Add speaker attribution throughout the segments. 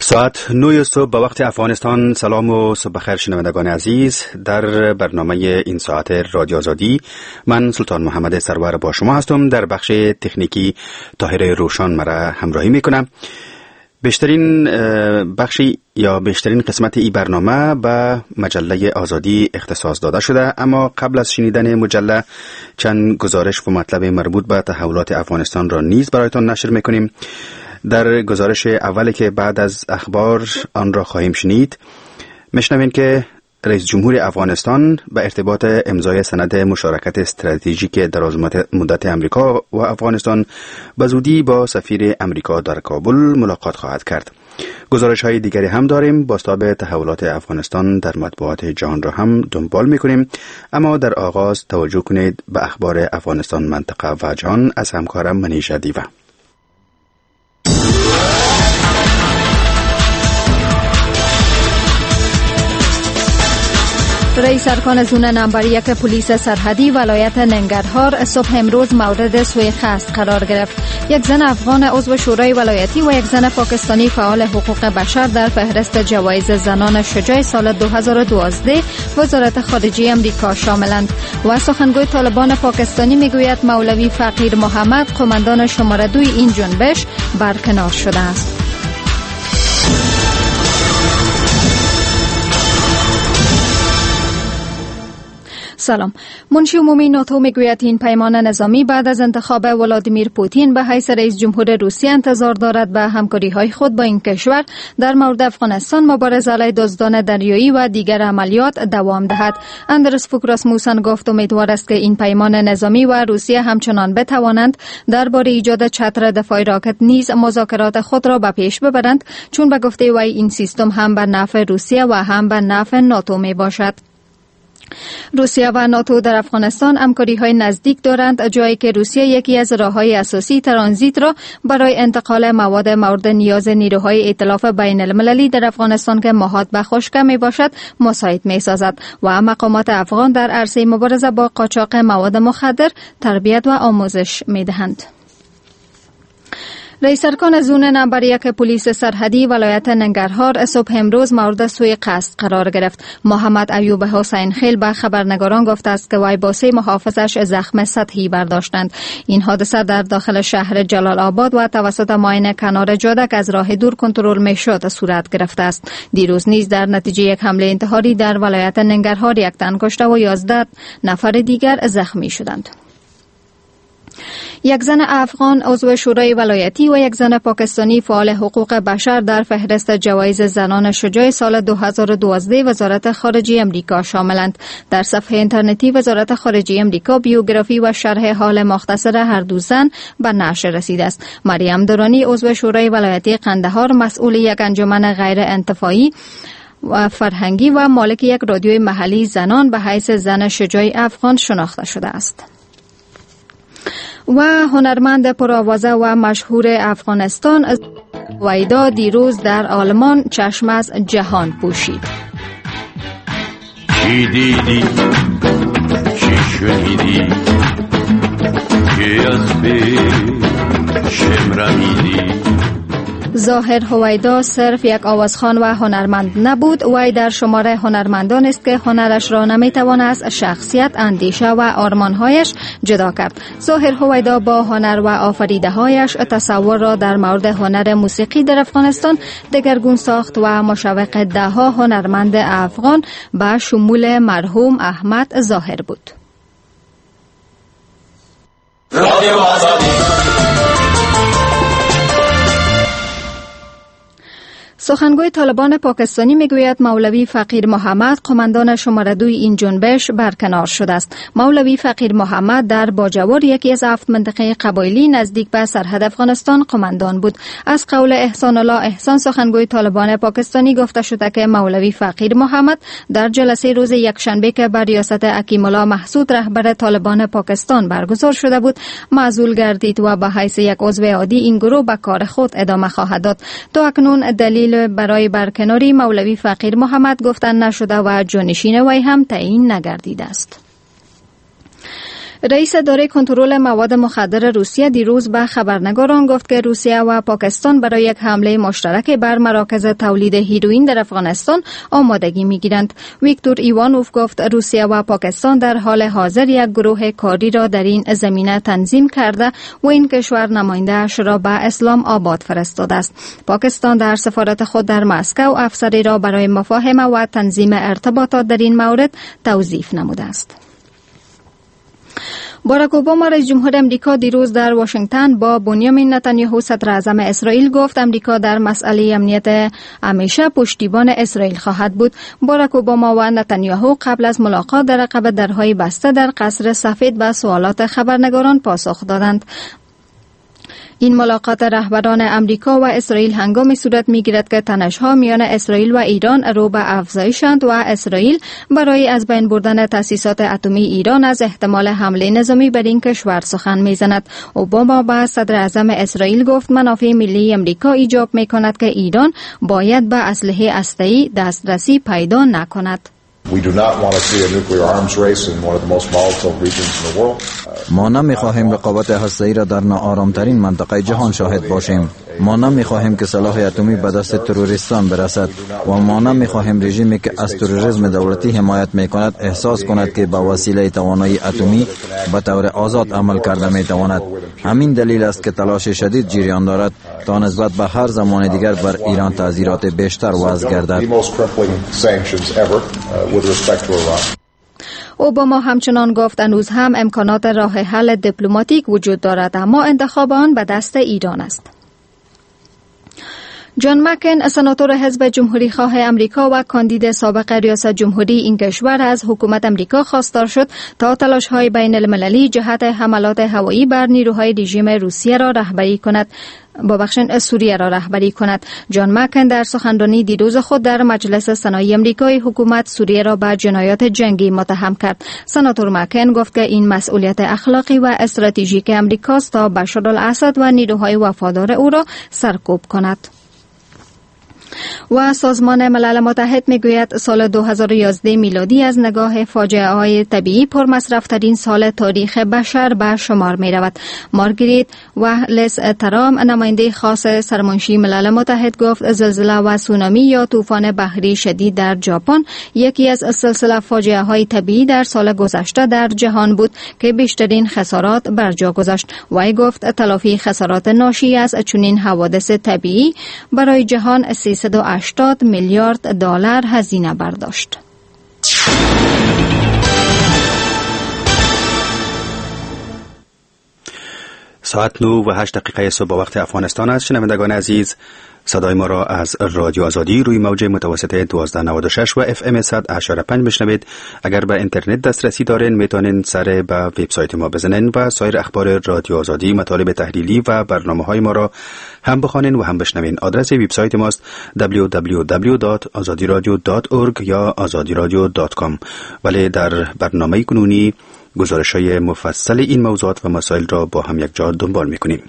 Speaker 1: ساعت 9 صبح به وقت افغانستان. سلام و صبح بخیر شنوندگان عزیز. در برنامه این ساعت رادیو آزادی من سلطان محمد سرور با شما هستم. در بخش تکنیکی طاهر روشن مرا همراهی میکنم. بیشترین بخشی یا بیشترین قسمت این برنامه به مجله آزادی اختصاص داده شده، اما قبل از شنیدن مجله چند گزارش و مطلب مربوط به تحولات افغانستان را نیز برایتان نشر میکنیم. در گزارش اولی که بعد از اخبار آن را خواهیم شنید، میشنویم که رئیس جمهور افغانستان به ارتباط امضای سند مشارکت استراتژیک دراز مدت امریکا و افغانستان به زودی با سفیر امریکا در کابل ملاقات خواهد کرد. گزارش های دیگری هم داریم. بازتاب تحولات افغانستان در مطبوعات جهان را هم دنبال میکنیم، اما در آغاز توجه کنید به اخبار افغانستان، منطقه و جهان از همکارم منیژه دیوه.
Speaker 2: رئیس ارکان زون نمبر 1 پلیس سرحدی ولایت ننگرهار صبح امروز مورد سوء قصد قرار گرفت. یک زن افغان عضو شورای ولایتی و یک زن پاکستانی فعال حقوق بشر در فهرست جوایز زنان شجاع سال 2012 وزارت خارجه امریکا شاملند. و سخنگوی طالبان پاکستانی میگوید مولوی فقیر محمد قماندان شماره 2 این جنبش برکنار شده است. سلام. منشی عمومی ناتو میگوید این پیمان نظامی بعد از انتخاب ولادیمیر پوتین به حیث رئیس جمهور روسیه انتظار دارد به همکاری‌های خود با این کشور در مورد افغانستان، مبارزه علیه دزدان دریایی و دیگر عملیات دوام دهد. اندرس فوک راسموسن گفت امیدوار است که این پیمان نظامی و روسیه همچنان بتوانند درباره ایجاد چتر دفاعی راکت نیز مذاکرات خود را به پیش ببرند، چون به گفته وی این سیستم هم به نفع روسیه و هم به نفع ناتو می باشد. روسیه و ناتو در افغانستان همکاری‌های نزدیک دارند، جایی که روسیه یکی از راه‌های اساسی ترانزیت را برای انتقال مواد مورد نیاز نیروهای ائتلاف بین المللی در افغانستان که مهاد به خشکی میباشد مساعد میسازد و مقامات افغان در عرصه مبارزه با قاچاق مواد مخدر تربیت و آموزش میدهند. رئیس ارکان زون نمبر 1 پلیس سرحدی ولایت ننگرهار صبح امروز مورد سوء قصد قرار گرفت. محمد ایوب حسین خیل به خبرنگاران گفته است که وی با 3 محافظش زخم سطحی برداشتند. این حادثه در داخل شهر جلال آباد و توسط ماین کنار جاده که از راه دور کنترل میشد صورت گرفته است. دیروز نیز در نتیجه یک حمله انتحاری در ولایت ننگرهار 1 تن کشته و 11 نفر دیگر زخمی شدند. یک زن افغان عضو شورای ولایتی و یک زن پاکستانی فعال حقوق بشر در فهرست جوایز زنان شجاع سال 2012 وزارت خارجه امریکا شاملند. در صفحه اینترنتی وزارت خارجه امریکا بیوگرافی و شرح حال مختصر هر دو زن به نشر رسیده است. مریم درانی عضو شورای ولایتی قندهار مسئول یک انجمن غیر انتفاعی و فرهنگی و مالک یک رادیوی محلی زنان به حیث زن شجاع افغان شناخته شده است. و هنرمند پرآوازه و مشهور افغانستان هویدا دیروز در آلمان چشم از جهان پوشید.
Speaker 3: چی دیدی؟ چی شنیدی؟ که از پیشم رمیدی؟
Speaker 2: ظاهر هویدا صرف یک آوازخوان و هنرمند نبود، وی در شماره هنرمندان است که هنرش را نمیتوان از شخصیت، اندیشه و آرمانهایش جدا کرد. ظاهر هویدا با هنر و آفریده‌هایش تصور را در مورد هنر موسیقی در افغانستان دگرگون ساخت و مشوق ده‌ها هنرمند افغان به شمول مرحوم احمد ظاهر بود. سخنگوی طالبان پاکستانی میگوید مولوی فقیر محمد قماندان شماره 2 این جنبش برکنار شده است. مولوی فقیر محمد در باجوار یکی از 7 منطقه قبایلی نزدیک به سرحد افغانستان قماندان بود. از قول احسان الله احسان سخنگوی طالبان پاکستانی گفته شده که مولوی فقیر محمد در جلسه روز یکشنبه که بر ریاست حکیم الله محسود رهبر طالبان پاکستان برگزار شده بود معزول گردید و به حیث یک عضو عادی این گروه به کار خود ادامه خواهد داد. تا اکنون دلیل برای برکناری مولوی فقیر محمد گفتن نشده و جانشین وی هم تعیین نگردیده است. رئیس اداره کنترل مواد مخدر روسیه دیروز به خبرنگاران گفت که روسیه و پاکستان برای یک حمله مشترک بر مراکز تولید هیروئین در افغانستان آمادگی می‌گیرند. ویکتور ایوانوف گفت روسیه و پاکستان در حال حاضر یک گروه کاری را در این زمینه تنظیم کرده و این کشور نماینده‌اش را به اسلام آباد فرستاده است. پاکستان در سفارت خود در مسکو افسری را برای مفاهمه و تنظیم ارتباطات در این مورد توظیف نموده است. باراک اوباما رئیس جمهور امریکا دیروز در واشنگتن با بنیامین نتانیاهو صدر اعظم اسرائیل گفت امریکا در مسئله امنیت همیشه پشتیبان اسرائیل خواهد بود. باراک اوباما و نتانیاهو قبل از ملاقات در عقب درهای بسته در قصر سفید به سوالات خبرنگاران پاسخ دادند. این ملاقات رهبران امریکا و اسرائیل هنگامی صورت می‌گیرد که تنش‌ها میان اسرائیل و ایران رو به افزایشند و اسرائیل برای از بین بردن تأسیسات اتمی ایران از احتمال حمله نظامی بر این کشور سخن می‌زند. اوباما به صدر اعظم اسرائیل گفت منافع ملی امریکا ایجاب می‌کند که ایران باید به اسلحه هسته‌ای دسترسی پیدا نکند.
Speaker 4: We do not want to see a nuclear arms race in one of the most volatile regions in the world.
Speaker 5: ما نمی‌خواهیم رقابت هسته‌ای را در ناآرام‌ترین منطقه جهان شاهد باشیم. ما نمی‌خواهیم که سلاح اتمی به دست تروریستان برسد و ما نمی‌خواهیم رژیمی که از تروریسم دولتی حمایت می‌کند احساس کند که با وسیله توانایی اتمی به طور آزاد عمل کرده می‌تواند. همین دلیل است که تلاش شدید جریان دارد تا نسبت به هر زمان دیگر بر ایران تعزیرات بیشتر وضع گردد.
Speaker 2: اوباما همچنان گفت هنوز هم امکانات راه حل دیپلماتیک وجود دارد اما انتخاب آن به دست ایران است. جان مکین سناتور حزب جمهوری خواه امریکا و کاندید سابق ریاست جمهوری این کشور از حکومت امریکا خواستار شد تا تلاش‌های بین المللی جهت حملات هوایی بر نیروهای رژیم روسیه را رهبری کند. سوریه را رهبری کند. جان مکین در سخنرانی دیروز خود در مجلس سنایی امریکای حکومت سوریه را به جنایات جنگی متهم کرد. سناتور مکین گفت که این مسئولیت اخلاقی و استراتژیک امریکاست تا بشارالاسد و نیروهای وفادار او را سرکوب کند. و سازمان ملل متحد میگوید سال 2011 میلادی از نگاه فاجعه های طبیعی پرمصرفترین سال تاریخ بشر به شمار می رود. مارگریت وهلس ترام نماینده خاص سرمنشی ملل متحد گفت زلزله و سونامی یا طوفان بحری شدید در ژاپن یکی از سلسله فاجعه های طبیعی در سال گذشته در جهان بود که بیشترین خسارات بر جا گذاشت. وی گفت تلافی خسارات ناشی از چنین حوادث طبیعی برای جهان 380 میلیارد دلار هزینه برداشت.
Speaker 1: ساعت 9 و 8 دقیقه صبح وقت افغانستان است. شنوندگان عزیز، صدای ما را از رادیو آزادی روی موج متوسط 1296 و اف ام 100.5 بشنوید. اگر به اینترنت دسترسی دارین میتونین سر به وبسایت ما بزنین و سایر اخبار رادیو آزادی، مطالب تحلیلی و برنامه‌های ما را هم بخوانین و هم بشنوین. آدرس وبسایت ماست www.azadiradio.org یا azadiradio.com. ولی در برنامه کنونی گزارش‌های مفصل این موضوعات و مسائل را با هم یک جا دنبال می‌کنیم.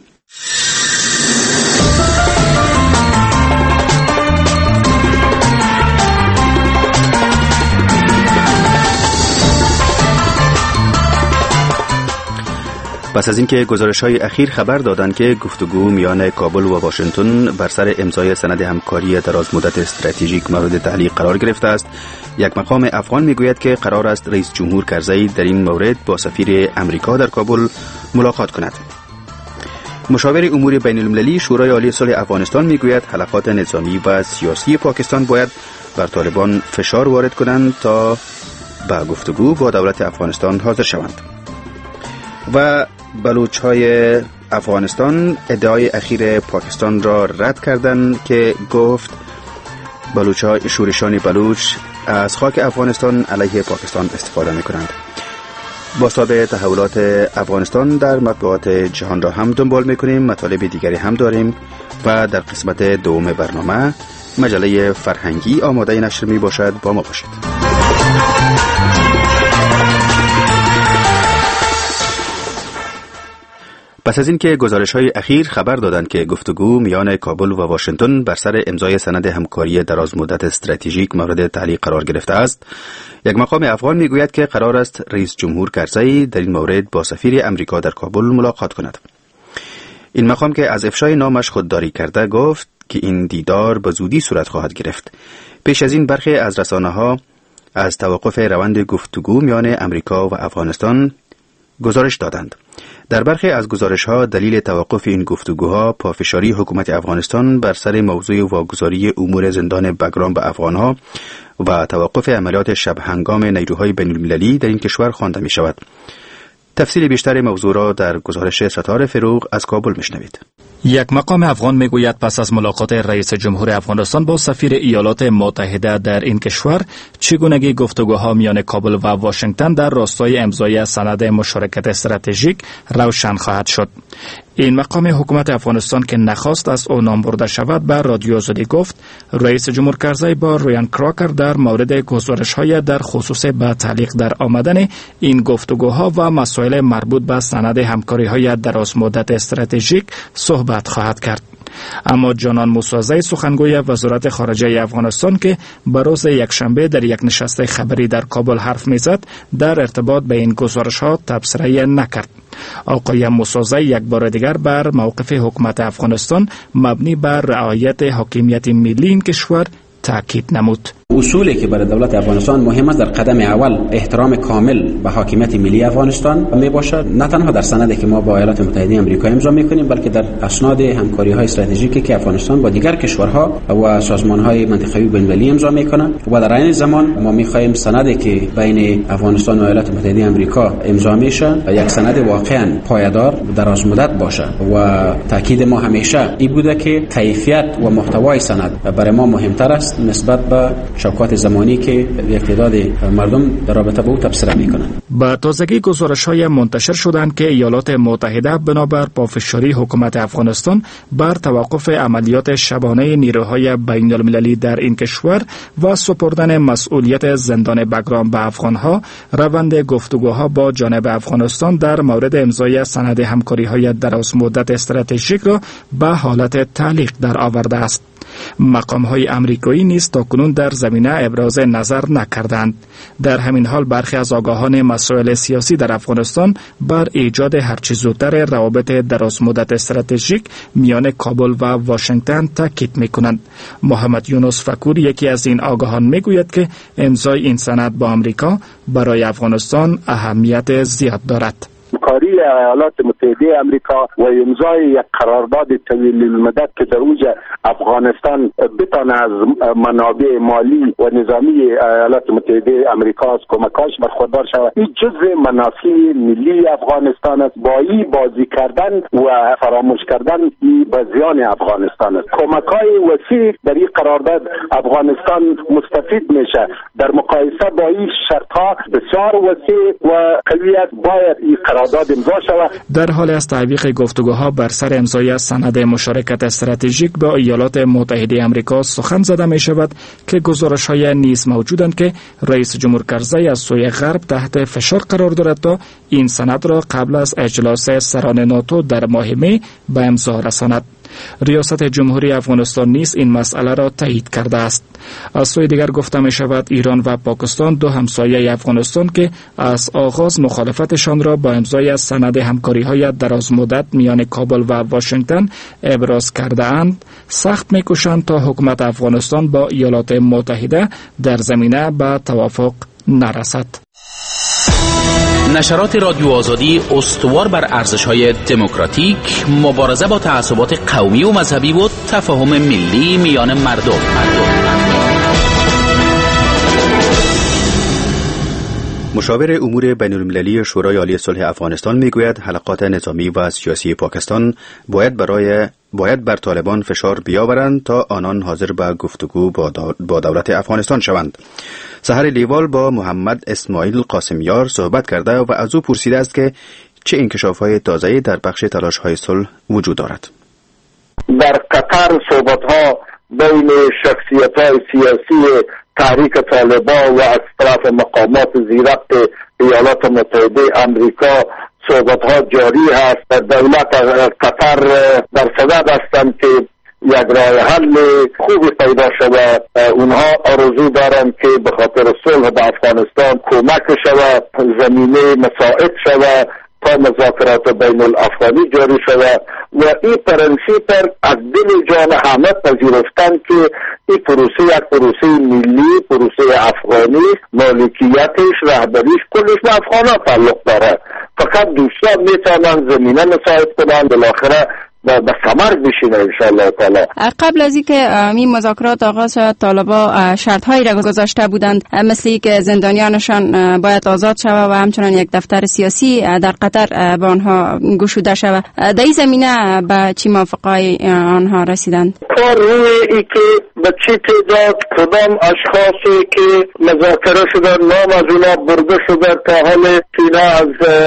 Speaker 1: پس از اینکه گزارش‌های اخیر خبر دادند که گفتگو میان کابل و واشنگتن بر سر امضای سند همکاری دراز مدت استراتژیک مورد تعلیق قرار گرفته است، یک مقام افغان میگوید که قرار است رئیس جمهور کرزی در این مورد با سفیر امریکا در کابل ملاقات کند. مشاور امور بین المللی شورای عالی صلح افغانستان میگوید حلقات نظامی و سیاسی پاکستان باید بر طالبان فشار وارد کنند تا به گفتگو با دولت افغانستان حاضر شوند. و بلوچ‌های افغانستان ادعای اخیر پاکستان را رد کردند که گفت بلوچ‌ها شورشان بلوچ از خاک افغانستان علیه پاکستان استفاده می‌کنند. بازتاب تحولات افغانستان در مطبوعات جهان را هم دنبال می‌کنیم. مطالب دیگری هم داریم و در قسمت دوم برنامه مجله فرهنگی آماده نشر میباشد. با ما باشید. پس از اینکه گزارش‌های اخیر خبر دادند که گفتگو میان کابل و واشنگتن بر سر امضای سند همکاری درازمدت استراتژیک مورد تعلیق قرار گرفته است، یک مقام افغان میگوید که قرار است رئیس جمهور کرزی در این مورد با سفیر امریکا در کابل ملاقات کند. این مقام که از افشای نامش خودداری کرده گفت که این دیدار به زودی صورت خواهد گرفت. پیش از این برخی از رسانه‌ها از توقف روند گفتگو میان امریکا و افغانستان گزارش دادند. در برخی از گزارش‌ها دلیل توقف این گفتگوها پافشاری حکومت افغانستان بر سر موضوع واگذاری امور زندان بگرام به افغانها و توقف عملیات شب هنگام نیروهای بین‌المللی در این کشور خوانده می‌شود. تفصیل بیشتر موضوع را در گزارش ستاره فروغ از کابل میشنوید.
Speaker 6: یک مقام افغان میگوید پس از ملاقات رئیس جمهور افغانستان با سفیر ایالات متحده در این کشور، چگونگی گفتگوها میان کابل و واشنگتن در راستای امضای سند مشارکت استراتژیک روشن خواهد شد. این مقام حکومت افغانستان که نخواست از او نام برده شود به رادیو آزادی گفت رئیس جمهور کرزی با ریان کراکر در مورد گزارش‌های در خصوص به تعلیق در آمدن این گفتگوها و مسائل مربوط به سند همکاری‌های درازمدت استراتژیک صحبت خواهد کرد. اما جانان موسازی سخنگوی وزارت خارجه افغانستان که به روز یکشنبه در یک نشست خبری در کابل حرف میزد، در ارتباط به این گزارش‌ها تبصره نکرد. آقای موسازی یک بار دیگر بر موقف حکومت افغانستان مبنی بر رعایت حاکمیت ملی این کشور تاکید نمود.
Speaker 7: اصولی که برای دولت افغانستان مهم است در قدم اول احترام کامل به حاکمیت ملی افغانستان می باشد، نه تنها در سندی که ما با ایالات متحده آمریکا امضا میکنیم بلکه در اسناد همکاری‌های استراتژیکی که افغانستان با دیگر کشورها و سازمان‌های منطقه‌ای و بین‌المللی امضا میکنه و در عین زمان ما می‌خواهیم سندی که بین افغانستان و ایالات متحده آمریکا امضا میشه یک سند واقعاً پایدار درازمدت باشه و تاکید ما همیشه این بوده که کیفیت و محتوای سند برای ما مهمتر است نسبت به شوکات زمانی که یک تعداد مردم در رابطه با او تبصره میکنند.
Speaker 6: با تازگی گزارش‌های منتشر شدند که ایالات متحده بنابر پافشاری حکومت افغانستان بر توقف عملیات شبانه نیروهای بین‌المللی در این کشور و سپردن مسئولیت زندان بگرام به افغانها، روند گفتگوها با جانب افغانستان در مورد امضای سند همکاری‌های درازمدت استراتژیک را به حالت تعلیق در آورده است. مقام‌های آمریکایی نیز تاکنون در زمینه ابراز نظر نکردند. در همین حال برخی از آگاهان مسائل سیاسی در افغانستان بر ایجاد هرچه زودتر روابط درازمدت استراتژیک میان کابل و واشنگتن تاکید می‌کنند. محمد یونس فکور یکی از این آگاهان میگوید که امضای این سند با آمریکا برای افغانستان اهمیت زیاد دارد.
Speaker 8: همکاری ایالات متحده آمریکا و امضای یک قرارداد طویل المدت که در اوج افغانستان بتانه از منابع مالی و نظامی ایالات متحده آمریکا از کمکاش برخوردار شود، این جزء منافع ملی افغانستان است. با این بازی کردن و فراموش کردن این به زیان افغانستان است. کمکای وسیع در این قرارداد افغانستان مستفید میشه. در مقایسه با این شرطها بسیار وسیع و قوی است. باید این
Speaker 6: در حال از تعویق گفتگوها بر سر امضای سند مشارکت استراتژیک با ایالات متحده آمریکا سخن زده می شود که گزارش‌های نیز موجودند که رئیس جمهور کرزی از سوی غرب تحت فشار قرار دارد تا این سند را قبل از اجلاس سران ناتو در ماه می به امضا رساند. ریاست جمهوری افغانستان نیز این مسئله را تایید کرده است. از سوی دیگر گفته می شود ایران و پاکستان، دو همسایه افغانستان که از آغاز مخالفتشان را با امضای سند همکاری‌های درازمدت میان کابل و واشنگتن ابراز کرده اند، سخت می‌کوشند تا حکومت افغانستان با ایالات متحده در زمینه به توافق نرسد.
Speaker 9: نشرات رادیو آزادی استوار بر ارزش‌های دموکراتیک، مبارزه با تعصبات قومی و مذهبی و تفاهم ملی میان مردم.
Speaker 1: مشاور امور بین‌المللی شورای عالی صلح افغانستان میگوید حلقات نظامی و سیاسی پاکستان باید بر طالبان فشار بیاورند تا آنان حاضر به گفتگو با دولت افغانستان شوند. سحر لیوال با محمد اسماعیل قاسمیار صحبت کرده و از او پرسیده است که چه انکشاف‌های تازه‌ای در بخش تلاش‌های صلح وجود دارد.
Speaker 8: در قطر صحبت‌ها بین شخصیت‌های سیاسی تحریک طالبان و از طرف مقامات زیرک ایالات متحده آمریکا صحبت‌ها جاری هست. دولت قطر در صدد هستند که یک راه حل خوبی پیدا شود. اونها آرزو دارند که به خاطر صلح به افغانستان کمک شود، زمینه مساعد شود تا مذاکرات بین الافغانی جاری شود و این پرنسیپ از دل جان همه پذیرفتن که این پروسه یک پروسه ملی، پروسه افغانی، مالکیتش، رهبریش کلش به افغان‌ها تعلق داره. فقط دوستان میتونن زمینه مساعد کنن، بالاخره به ثمر بشینه انشاءالله تعالی.
Speaker 10: قبل از اینکه این مذاکرات آغاز شد، طالبا شرط‌هایی را گذاشته بودند، مثل که زندانیانشان باید آزاد شود و همچنان یک دفتر سیاسی در قطر به آنها گشوده شود. در این زمینه به چی موافقه‌های آنها رسیدند؟
Speaker 8: کار روی ای که به چی تعداد کدام اشخاصی که مذاکره شدن نام از اونا برده شده تا حال اینا از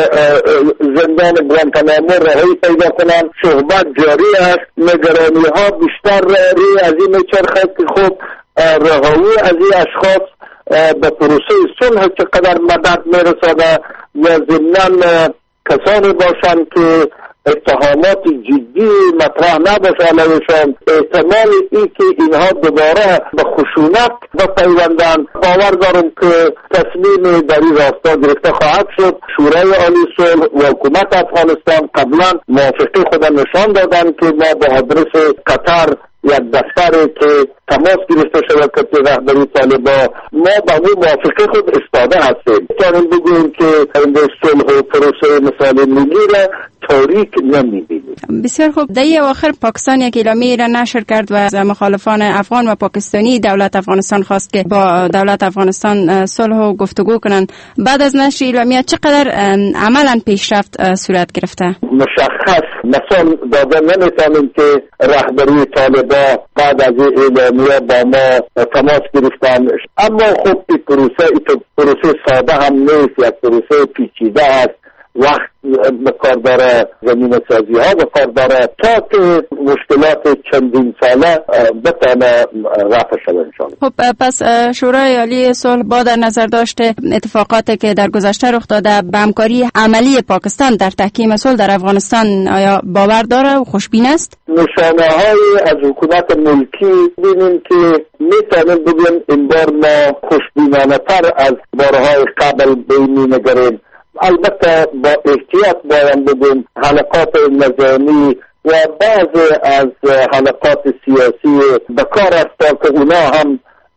Speaker 8: زندان گوانتانامو رهایی پیدا کنند، صحبت جاری است. نگرانی ها بیشتر روی از این میچرخه که خب رهایی از این اشخاص به پروسه صلح چقدر مدد میرساده و ضمناً کسانی باشند که اتهامات جدی مطرح نباشه علیهشان، احتمال این که اینها دوباره به خشونت بپیوندند باور دارم که تصمیم در این راستا گرفته خواهد شد. شورای عالی صلح و حکومت افغانستان قبلا موافقه خود نشان دادند که ما به آدرس قطر یک دفتری که تماس گرفته شود که رهبری طالبان، ما به اون موافقه خود استاده هستیم. میتونیم بگوییم که این صلح و پروسه مثال ملی را تاریک نمی‌بینیم.
Speaker 10: بسیار خوب. در اواخر پاکستان یک اعلامیه را نشر کرد و از مخالفان افغان و پاکستانی دولت افغانستان خواست که با دولت افغانستان صلح و گفتگو کنند. بعد از نشر اعلامیه چقدر عملاً پیشرفت صورت گرفته؟
Speaker 8: مشخص مثال داده نمیتونیم که رهبری طالبان بعد از این اعلامیه با ما تماس گرفتن، اما خب این پروسه ساده هم نیست، یک پروسه پیچیده است. وقت بکار داره، زمین سازی ها بکار داره تا که مشکلات چندین ساله بتانه رفع شده انشاءالله.
Speaker 10: خب پس شورای عالی صلح با در نظر داشته اتفاقاتی که در گذشته رخ داده به همکاری عملی پاکستان در تحکیم صلح در افغانستان آیا باور داره و خوشبین است؟
Speaker 8: نشانه های از حکومت ملکی بینیم که میتونیم بگیم این بار ما خوشبینانه تر از بارهای قبل بینیم. البته با احتیاط باید بگیم حلقات نظامی و بعض از حلقات سیاسی بکار است تا که اونا هم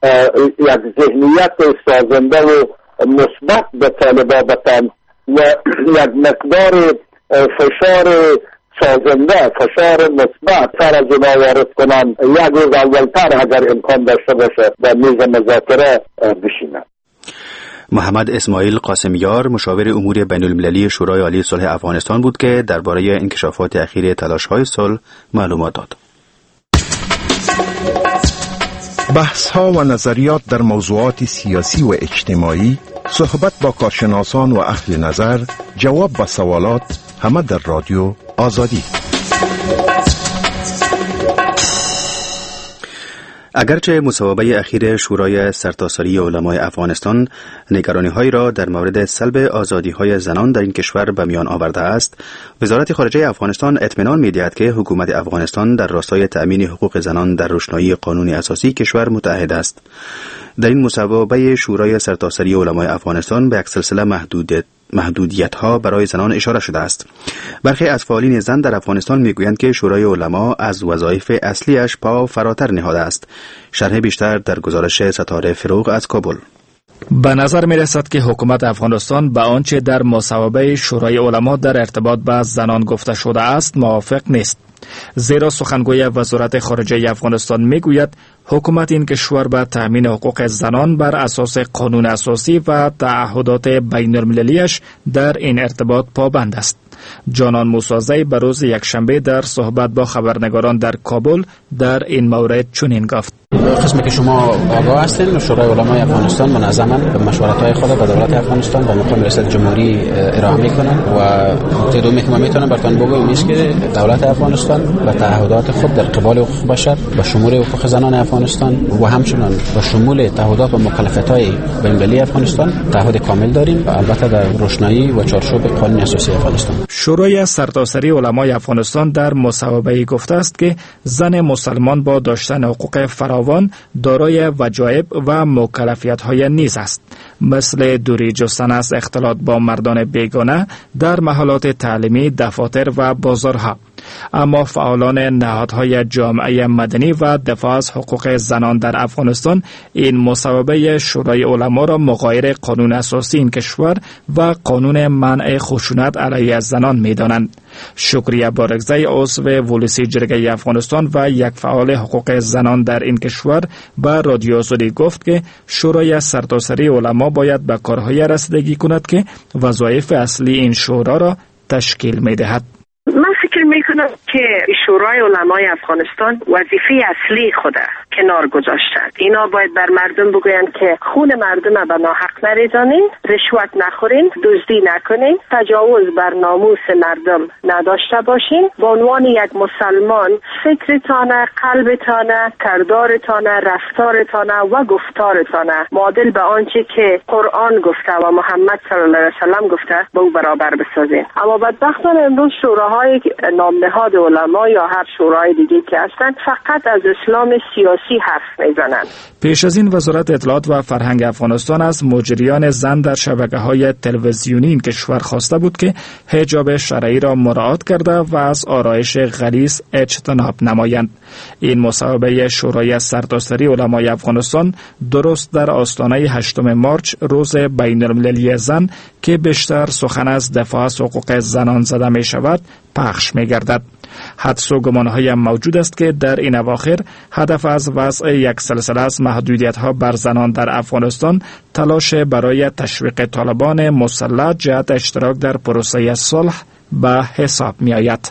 Speaker 8: یک ذهنیت سازنده و مثبت به طالبان بدن و یک مقدار فشار سازنده، فشار مثبت سر از اونا وارد کنند. یک روز اولتر اگر امکان داشته باشه در میز مذاکره بشینند.
Speaker 1: محمد اسماعیل قاسمیار مشاور امور بین المللی شورای عالی صلح افغانستان بود که درباره انکشافات اخیر تلاش‌های صلح معلومات داد.
Speaker 11: بحث‌ها و نظریات در موضوعات سیاسی و اجتماعی، صحبت با کارشناسان و اهل نظر، جواب به سوالات، همه در رادیو آزادی.
Speaker 1: اگرچه مصوبه اخیر شورای سرتاسری علمای افغانستان نگرانی‌هایی را در مورد سلب آزادی‌های زنان در این کشور به میان آورده است، وزارت خارجه افغانستان اطمینان می‌دهد که حکومت افغانستان در راستای تأمین حقوق زنان در روشنایی قانون اساسی کشور متعهد است. در این مصوبه شورای سرتاسری علمای افغانستان به یک سلسله محدودیت‌ها برای زنان اشاره شده است. برخی از فعالین زن در افغانستان میگویند که شورای علما از وظایف اصلیش پا فراتر نهاده است. شرح بیشتر در گزارش ستاره فروغ از کابل.
Speaker 6: به نظر می رسد که حکومت افغانستان به آنچه در مصوبه شورای علما در ارتباط با زنان گفته شده است موافق نیست. زیرا سخنگوی وزارت خارجه افغانستان میگوید حکومت این کشور به تأمین حقوق زنان بر اساس قانون اساسی و تعهدات بین المللیش در این ارتباط پابند است. جانان موسازی به روز یکشنبه در صحبت با خبرنگاران در کابل در این مورد چنین گفت:
Speaker 7: قسمی که شما آگاه هستین، شورای علمای افغانستان منظما به مشورت‌های خود به دولت افغانستان و مقام ریاست جمهوری ارائه میکنن و دومی که ما میتونم براتون بگم است که دولت افغانستان به تعهدات خود در قبال حقوق بشر به شمول حقوق زنان افغانستان و همچنین به شمول تعهدات و مکالمت‌های بین‌المللی افغانستان تعهد کامل داریم و البته در روشنایی و چارچوب قانون اساسی افغانستان.
Speaker 6: شورای سرتاسری علمای افغانستان در مصوبه گفته است که زن مسلمان با داشتن حقوق فراوان دارای وجایب و مکلفیت‌های نیز است، مثل دوری جستن از اختلاط با مردان بیگانه در محلات تعلیمی، دفاتر و بازارها. اما فعالان نهادهای جامعه مدنی و دفاع از حقوق زنان در افغانستان این مصوبه شورای علما را مغایر قانون اساسی این کشور و قانون منع خشونت علیه زنان می‌دانند. شکریه بارگزی عضو ولسی جرگه افغانستان و یک فعال حقوق زنان در این کشور به رادیو آزادی گفت که شورای سرتاسری علما باید به کارهای رسیدگی کند که وظایف اصلی این شورا را تشکیل می‌دهد.
Speaker 12: من فکر میکنم که شورای علمای افغانستان وظیفه اصلی خوده کنار گذاشتند. اینا باید بر مردم بگویند که خون مردم به ناحق نریزانید، رشوت نخورین، دزدی نکنین، تجاوز بر ناموس مردم نداشته باشین. به عنوان یک مسلمان فکرتانه، قلبتانه، کردارتانه، رفتارتانه و گفتارتانه معادل به آنچه که قرآن گفته و محمد صلی الله علیه و سلم گفته به او برابر بسازین. اما بدبختانه امروز شوراهای نامنهاد علما یا هر شورای دیگه که هستند فقط از اسلام سیاسی حرف میزنند. پیش
Speaker 6: از این وزارت اطلاعات و فرهنگ افغانستان از مجریان زن در شبکه‌های تلویزیونی این کشور خواسته بود که حجاب شرعی را مراعات کرده و از آرایش غلیظ اجتناب نمایند. این مصوبه شورای سرتاسری علمای افغانستان درست در آستانه 8 مارچ روز بین‌المللی زن که بیشتر سخن از دفاع از حقوق زنان زده می شود پخش می گردد. حدس و گمان‌های موجود است که در این اواخر هدف از وضع یک سلسله از محدودیت‌ها بر زنان در افغانستان تلاش برای تشویق طالبان مسلح جهت اشتراک در پروسه صلح به حساب می آید.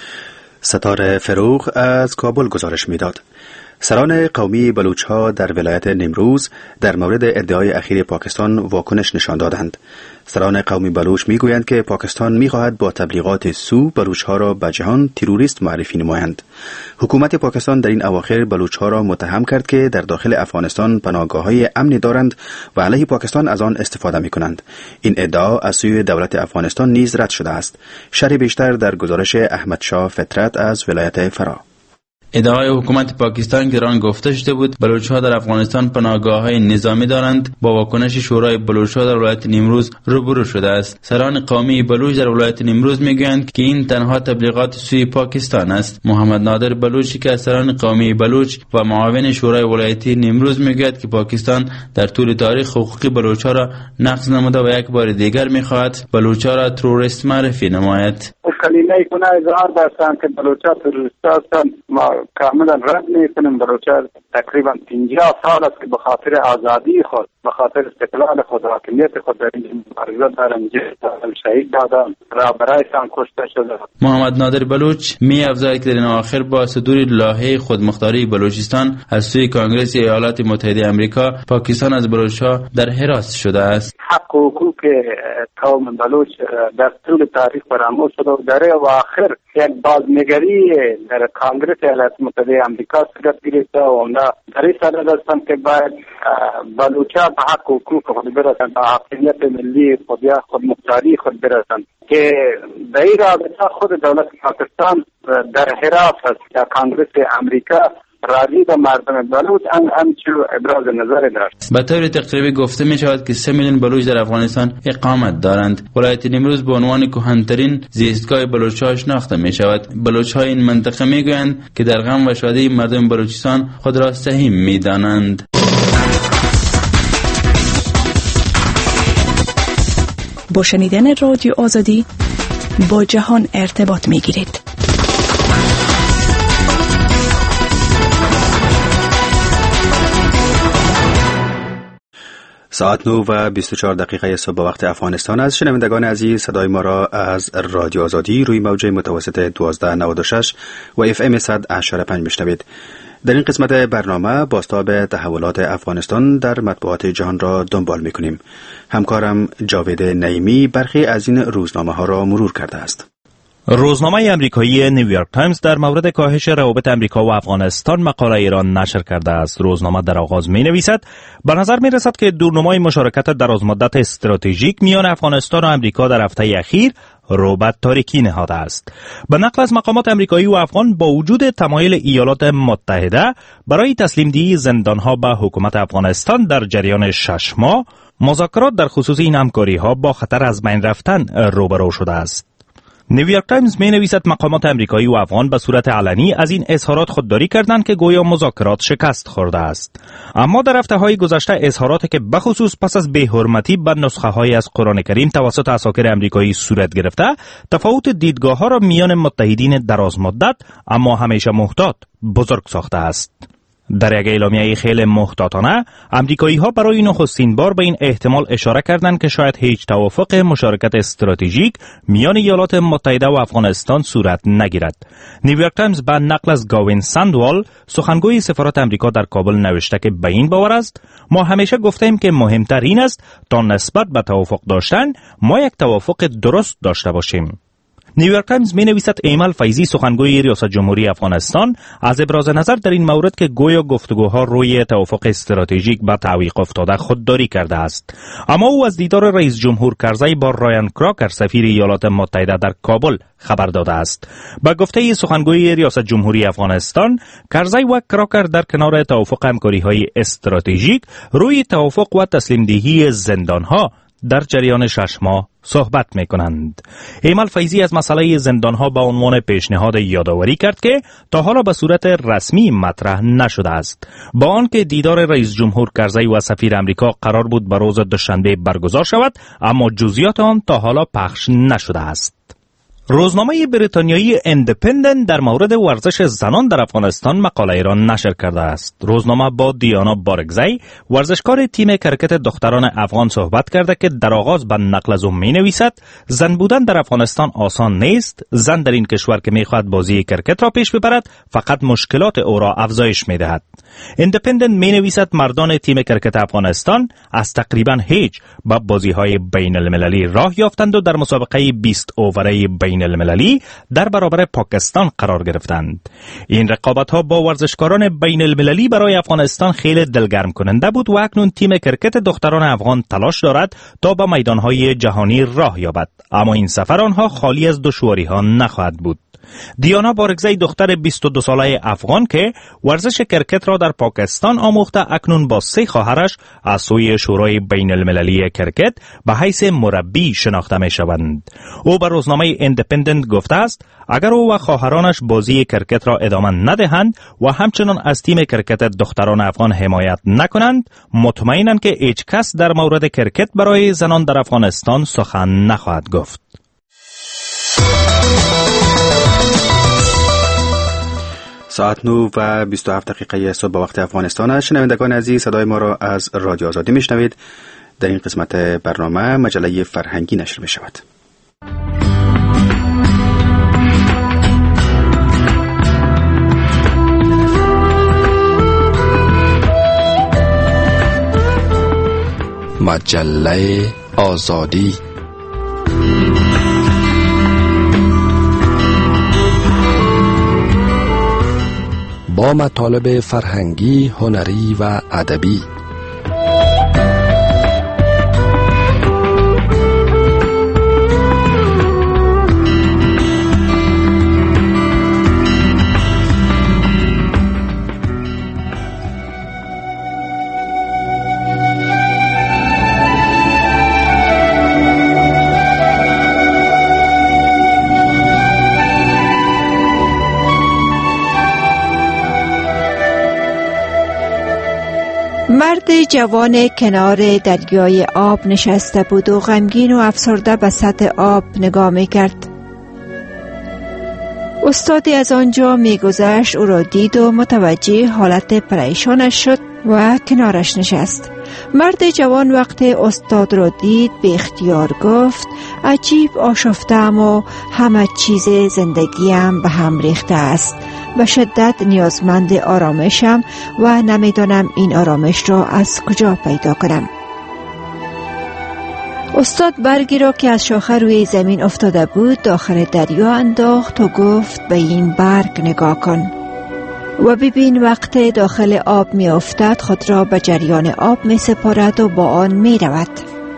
Speaker 1: ستاره فروغ از کابل گزارش می‌داد. سران قومی بلوچ‌ها در ولایت نیمروز در مورد ادعای اخیر پاکستان واکنش نشان دادند. سران قومی بلوچ می‌گویند که پاکستان می‌خواهد با تبلیغات سو بلوچ‌ها را به جهان تروریست معرفی نمایند. حکومت پاکستان در این اواخر بلوچ‌ها را متهم کرد که در داخل افغانستان پناهگاه‌های امنی دارند و علیه پاکستان از آن استفاده می‌کنند. این ادعا از سوی دولت افغانستان نیز رد شده است. شرح بیشتر در گزارش احمد شاه فطرت از ولایت فرا.
Speaker 13: ادعای حکومت پاکستان که آن گفته شده بود بلوچ‌ها در افغانستان پناهگاه‌های نظامی دارند با واکنش شورای بلوچ‌ها در ولایت نیمروز روبرو شده است. سران قومی بلوچ در ولایت نیمروز میگویند که این تنها تبلیغات سوی پاکستان است. محمد نادر بلوچی که از سران قومی بلوچ و معاون شورای ولایتی نیمروز میگوید که پاکستان در طول تاریخ حقوق بلوچ‌ها را نقض نموده و یک بار دیگر می‌خواهد بلوچ‌ها را تروریست معرفی نماید.
Speaker 8: کلمه کنه اظهار داشتن که بلوچ‌ها تروریست هستند. ما کاملا رد میکنیم. بلوچ‌ها تقریبا 50 سال است که به خاطر آزادی خود، به خاطر استقلال خود، حاکمیت خود در این مبارزه دارند، شهید دادند، رهبرایشان کشته شده.
Speaker 13: محمد نادر بلوچ می افزاید که در این اواخر با صدور لایحه خودمختاری بلوچستان از سوی کانگرس ایالات متحده آمریکا پاکستان از بلوچ‌ها در حراس شده است.
Speaker 8: حق و حقوق قوم بلوچ در طول تاریخ فراموش شده و در اواخر یک بازنگری در کانگرس ایالات متحده آمریکا صورت گرفته و اونا در این صدد هستند که باید بلوچ‌ها به حق و حقوق خود برسند، به حاکمیت ملی خود یا خودمختاری خود برسند که در این رابطه خود دولت پاکستان در حراس است که کانگرس امریکا راضی به مردم بلوچ همچو ابراز نظر داشت.
Speaker 13: به طور تقریبی گفته می شود که 3 میلیون بلوچ در افغانستان اقامت دارند. ولایت نیمروز به عنوان کهن‌ترین زیستگاه بلوچ‌ها شناخته می شود. بلوچ‌های این منطقه می گویند که در غم و شادی مردم بلوچستان خود را سهیم می دانند.
Speaker 14: با شنیدن رادیو آزادی با جهان ارتباط می گیرید.
Speaker 1: ساعت 9 و 24 دقیقه صبح به وقت افغانستان است. شنوندگان عزیز، صدای ما را از رادیو آزادی روی موج متوسط 1296 و FM 100.5 میشنوید. در این قسمت برنامه بازتاب تحولات افغانستان در مطبوعات جهان را دنبال می‌کنیم. همکارم جاوید نعیمی برخی از این روزنامه ها را مرور کرده است.
Speaker 15: روزنامه امریکایی نیویورک تایمز در مورد کاهش روابط امریکا و افغانستان مقاله ایران نشر کرده است. روزنامه در آغاز می نویسد به نظر می رسد که دورنمای مشارکت درازمدت استراتژیک میان افغانستان و امریکا در هفته اخیر رو به تاریکی نهاده است. به نقل از مقامات امریکایی و افغان، با وجود تمایل ایالات متحده برای تسلیم دهی زندانها به حکومت افغانستان در جریان 6 ماه، مذاکرات در خصوص این همکاری‌ها با خطر از بین رفتن روبرو شده است. نیویورک تایمز می نویسد مقامات امریکایی و افغان به صورت علنی از این اظهارات خودداری کردند که گویا مذاکرات شکست خورده است. اما در هفته‌های گذشته اظهاراتی که بخصوص پس از بی‌حرمتی به نسخه‌های از قرآن کریم توسط عساکر امریکایی صورت گرفته، تفاوت دیدگاه‌ها را میان متحدین درازمدت اما همیشه محتاط بزرگ ساخته است. در یک اعلامیه خیلی محتاطانه، امریکایی‌ها برای نخستین بار به این احتمال اشاره کردند که شاید هیچ توافق مشارکت استراتژیک میان ایالات متحده و افغانستان صورت نگیرد. نیویورک تایمز به نقل از گاوین سندوال، سخنگوی سفارت امریکا در کابل، نوشته که به این باور است: ما همیشه گفتیم که مهمتر این است تا نسبت به توافق داشتن ما یک توافق درست داشته باشیم. نیویورک تایمز می نویسد ایمل فیضی، سخنگوی ریاست جمهوری افغانستان، از ابراز نظر در این مورد که گویا گفتگوها روی توافق استراتژیک به تعویق افتاده خودداری کرده است. اما او از دیدار رئیس جمهور کرزی با رایان کراکر، سفیر ایالات متحده در کابل، خبر داده است. با گفته سخنگوی ریاست جمهوری افغانستان، کرزی و کراکر در کنار توافق همکاری‌های استراتژیک روی توافق و تسلیم دهی زندانها در جریان 6 ماه صحبت می کنند. ایمل فیضی از مسئله زندانها به عنوان پیشنهاد یادآوری کرد که تا حالا به صورت رسمی مطرح نشده است. با آنکه دیدار رئیس جمهور کرزی و سفیر امریکا قرار بود به روز دوشنبه برگزار شود، اما جزئیات آن تا حالا پخش نشده است. روزنامه بریتانیایی ایندیپندنت در مورد ورزش زنان در افغانستان مقاله ایران نشر کرده است. روزنامه با دیانا بارگزی، ورزشکار تیم کرکت دختران افغان، صحبت کرده که در آغاز به نقل از او می نویسد: زن بودن در افغانستان آسان نیست. زن در این کشور که می خواهد بازی کرکت را پیش ببرد فقط مشکلات او را افزایش می دهد. ایندیپندنت می نویسد مردان تیم کرکت افغانستان از تقریبا هیچ به بازی های بین المللی راه یافتند و در مسابقه 20 اووره بین المللی در برابر پاکستان قرار گرفتند. این رقابت ها با ورزشکاران بین المللی برای افغانستان خیلی دلگرم کننده بود و اکنون تیم کرکت دختران افغان تلاش دارد تا به میدان های جهانی راه یابد، اما این سفر آنها خالی از دشواری ها نخواهد بود. دیانا بارگزی، دختر 22 ساله افغان که ورزش کرکت را در پاکستان آموخته، اکنون با 3 خواهرش از سوی شورای بین المللی کرکت به حیث مربی شناخته می شوند. او به روزنامه ایندیپندنت گفته است اگر او و خواهرانش بازی کرکت را ادامه ندهند و همچنان از تیم کرکت دختران افغان حمایت نکنند، مطمئنند که هیچ کس در مورد کرکت برای زنان در افغانستان سخن نخواهد گفت.
Speaker 1: ساعت 9 و 27 دقیقه صبح به وقت افغانستان است. شنوندگان عزیز، صدای ما را از رادیو آزادی میشنوید. در این قسمت برنامه مجله فرهنگی نشر می شود.
Speaker 16: مجله آزادی با مطالب فرهنگی، هنری و ادبی.
Speaker 17: مرد جوان کنار دریای آب نشسته بود و غمگین و افسرده به سطح آب نگاه می‌کرد. استادی از آنجا می‌گذشت، او را دید و متوجه حالت پریشانش شد و کنارش نشست. مرد جوان وقتی استاد را دید به اختیار گفت: عجیب آشفته‌ام و همه چیز زندگیم به هم ریخته است. به شدت نیازمند آرامشم و نمیدانم این آرامش را از کجا پیدا کنم. استاد برگی را که از شاخه روی زمین افتاده بود داخل دریا انداخت و گفت به این برگ نگاه کن و ببین وقت داخل آب می افتد خود را به جریان آب می سپارد و با آن می رود.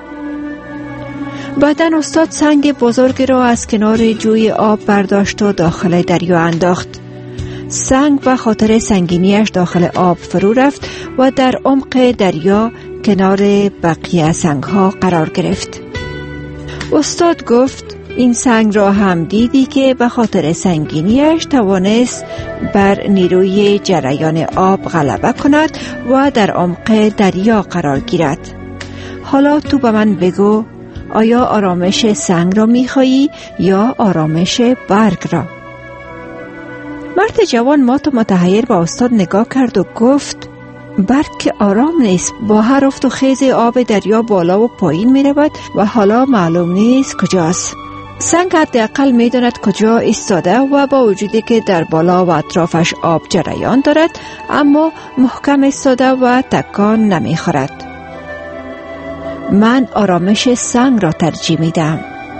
Speaker 17: بعداً استاد سنگ بزرگ را از کنار جوی آب برداشت و داخل دریا انداخت. سنگ به خاطر سنگینیش داخل آب فرو رفت و در عمق دریا کنار بقیه سنگ ها قرار گرفت. استاد گفت این سنگ را هم دیدی که به خاطر سنگینیش توانست بر نیروی جریان آب غلبه کند و در عمق دریا قرار گیرد. حالا تو به من بگو آیا آرامش سنگ را می‌خواهی یا آرامش برگ را؟ مرد جوان مات و متحیر به استاد نگاه کرد و گفت برگ که آرام نیست، با هر افت و خیز آب دریا بالا و پایین می رود و حالا معلوم نیست کجاست. سنگ حداقل می داند کجا ایستاده و با وجودی که در بالا و اطرافش آب جریان دارد اما محکم ایستاده و تکان نمی خورد. من آرامش سنگ را ترجیح می دهم.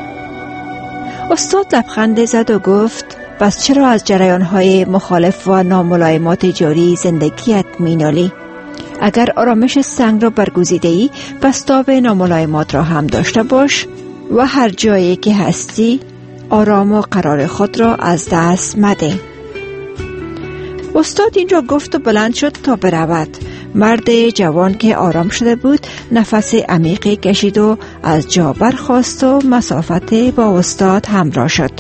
Speaker 17: استاد لبخند زد و گفت پس چرا از جریان‌های مخالف و ناملایمات جاری زندگیت می‌نالی؟ اگر آرامش سنگ را برگزیده‌ای پس تاب ناملایمات را هم داشته باش و هر جایی که هستی آرام و قرار خود را از دست مده. استاد این را گفت و بلند شد تا برود. مرد جوان که آرام شده بود نفس عمیقی کشید و از جا برخاست و مسافت با استاد همراه شد.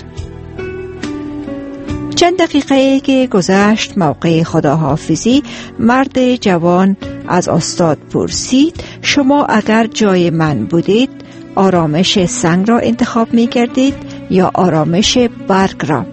Speaker 17: چند دقیقه که گذشت موقع خداحافظی مرد جوان از استاد پرسید شما اگر جای من بودید آرامش سنگ را انتخاب می کردید یا آرامش برگ را؟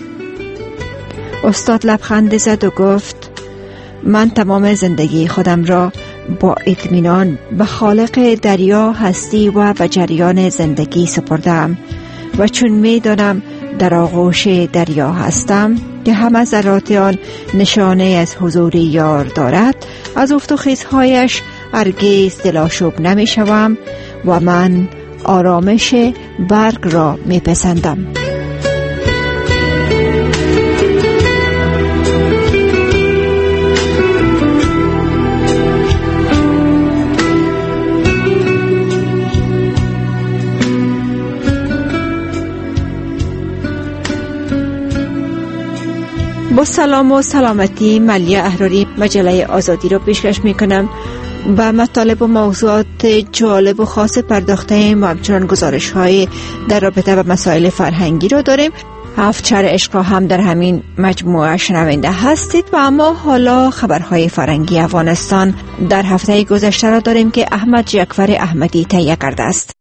Speaker 17: استاد لبخند زد و گفت من تمام زندگی خودم را با اطمینان به خالق دریا هستی و به جریان زندگی سپردم و چون می دانم در آغوش دریا هستم که همه ذرات آن نشانه از حضور یار دارد از افت و خیزهایش هرگز دلاشوب نمی شوم و من آرامش برگ را می پسندم. با سلام و سلامتی ملیه احراری مجله آزادی را پیشکش می کنم. به مطالب و موضوعات جالب و خاص پرداخته و همچنان گزارش های در رابطه با مسائل فرهنگی را داریم. هفت چهر عشق هم در همین مجموعه شنونده هستید و اما حالا خبرهای فرهنگی افغانستان در هفته گذشته را داریم که احمد جعفر احمدی تهیه کرده است.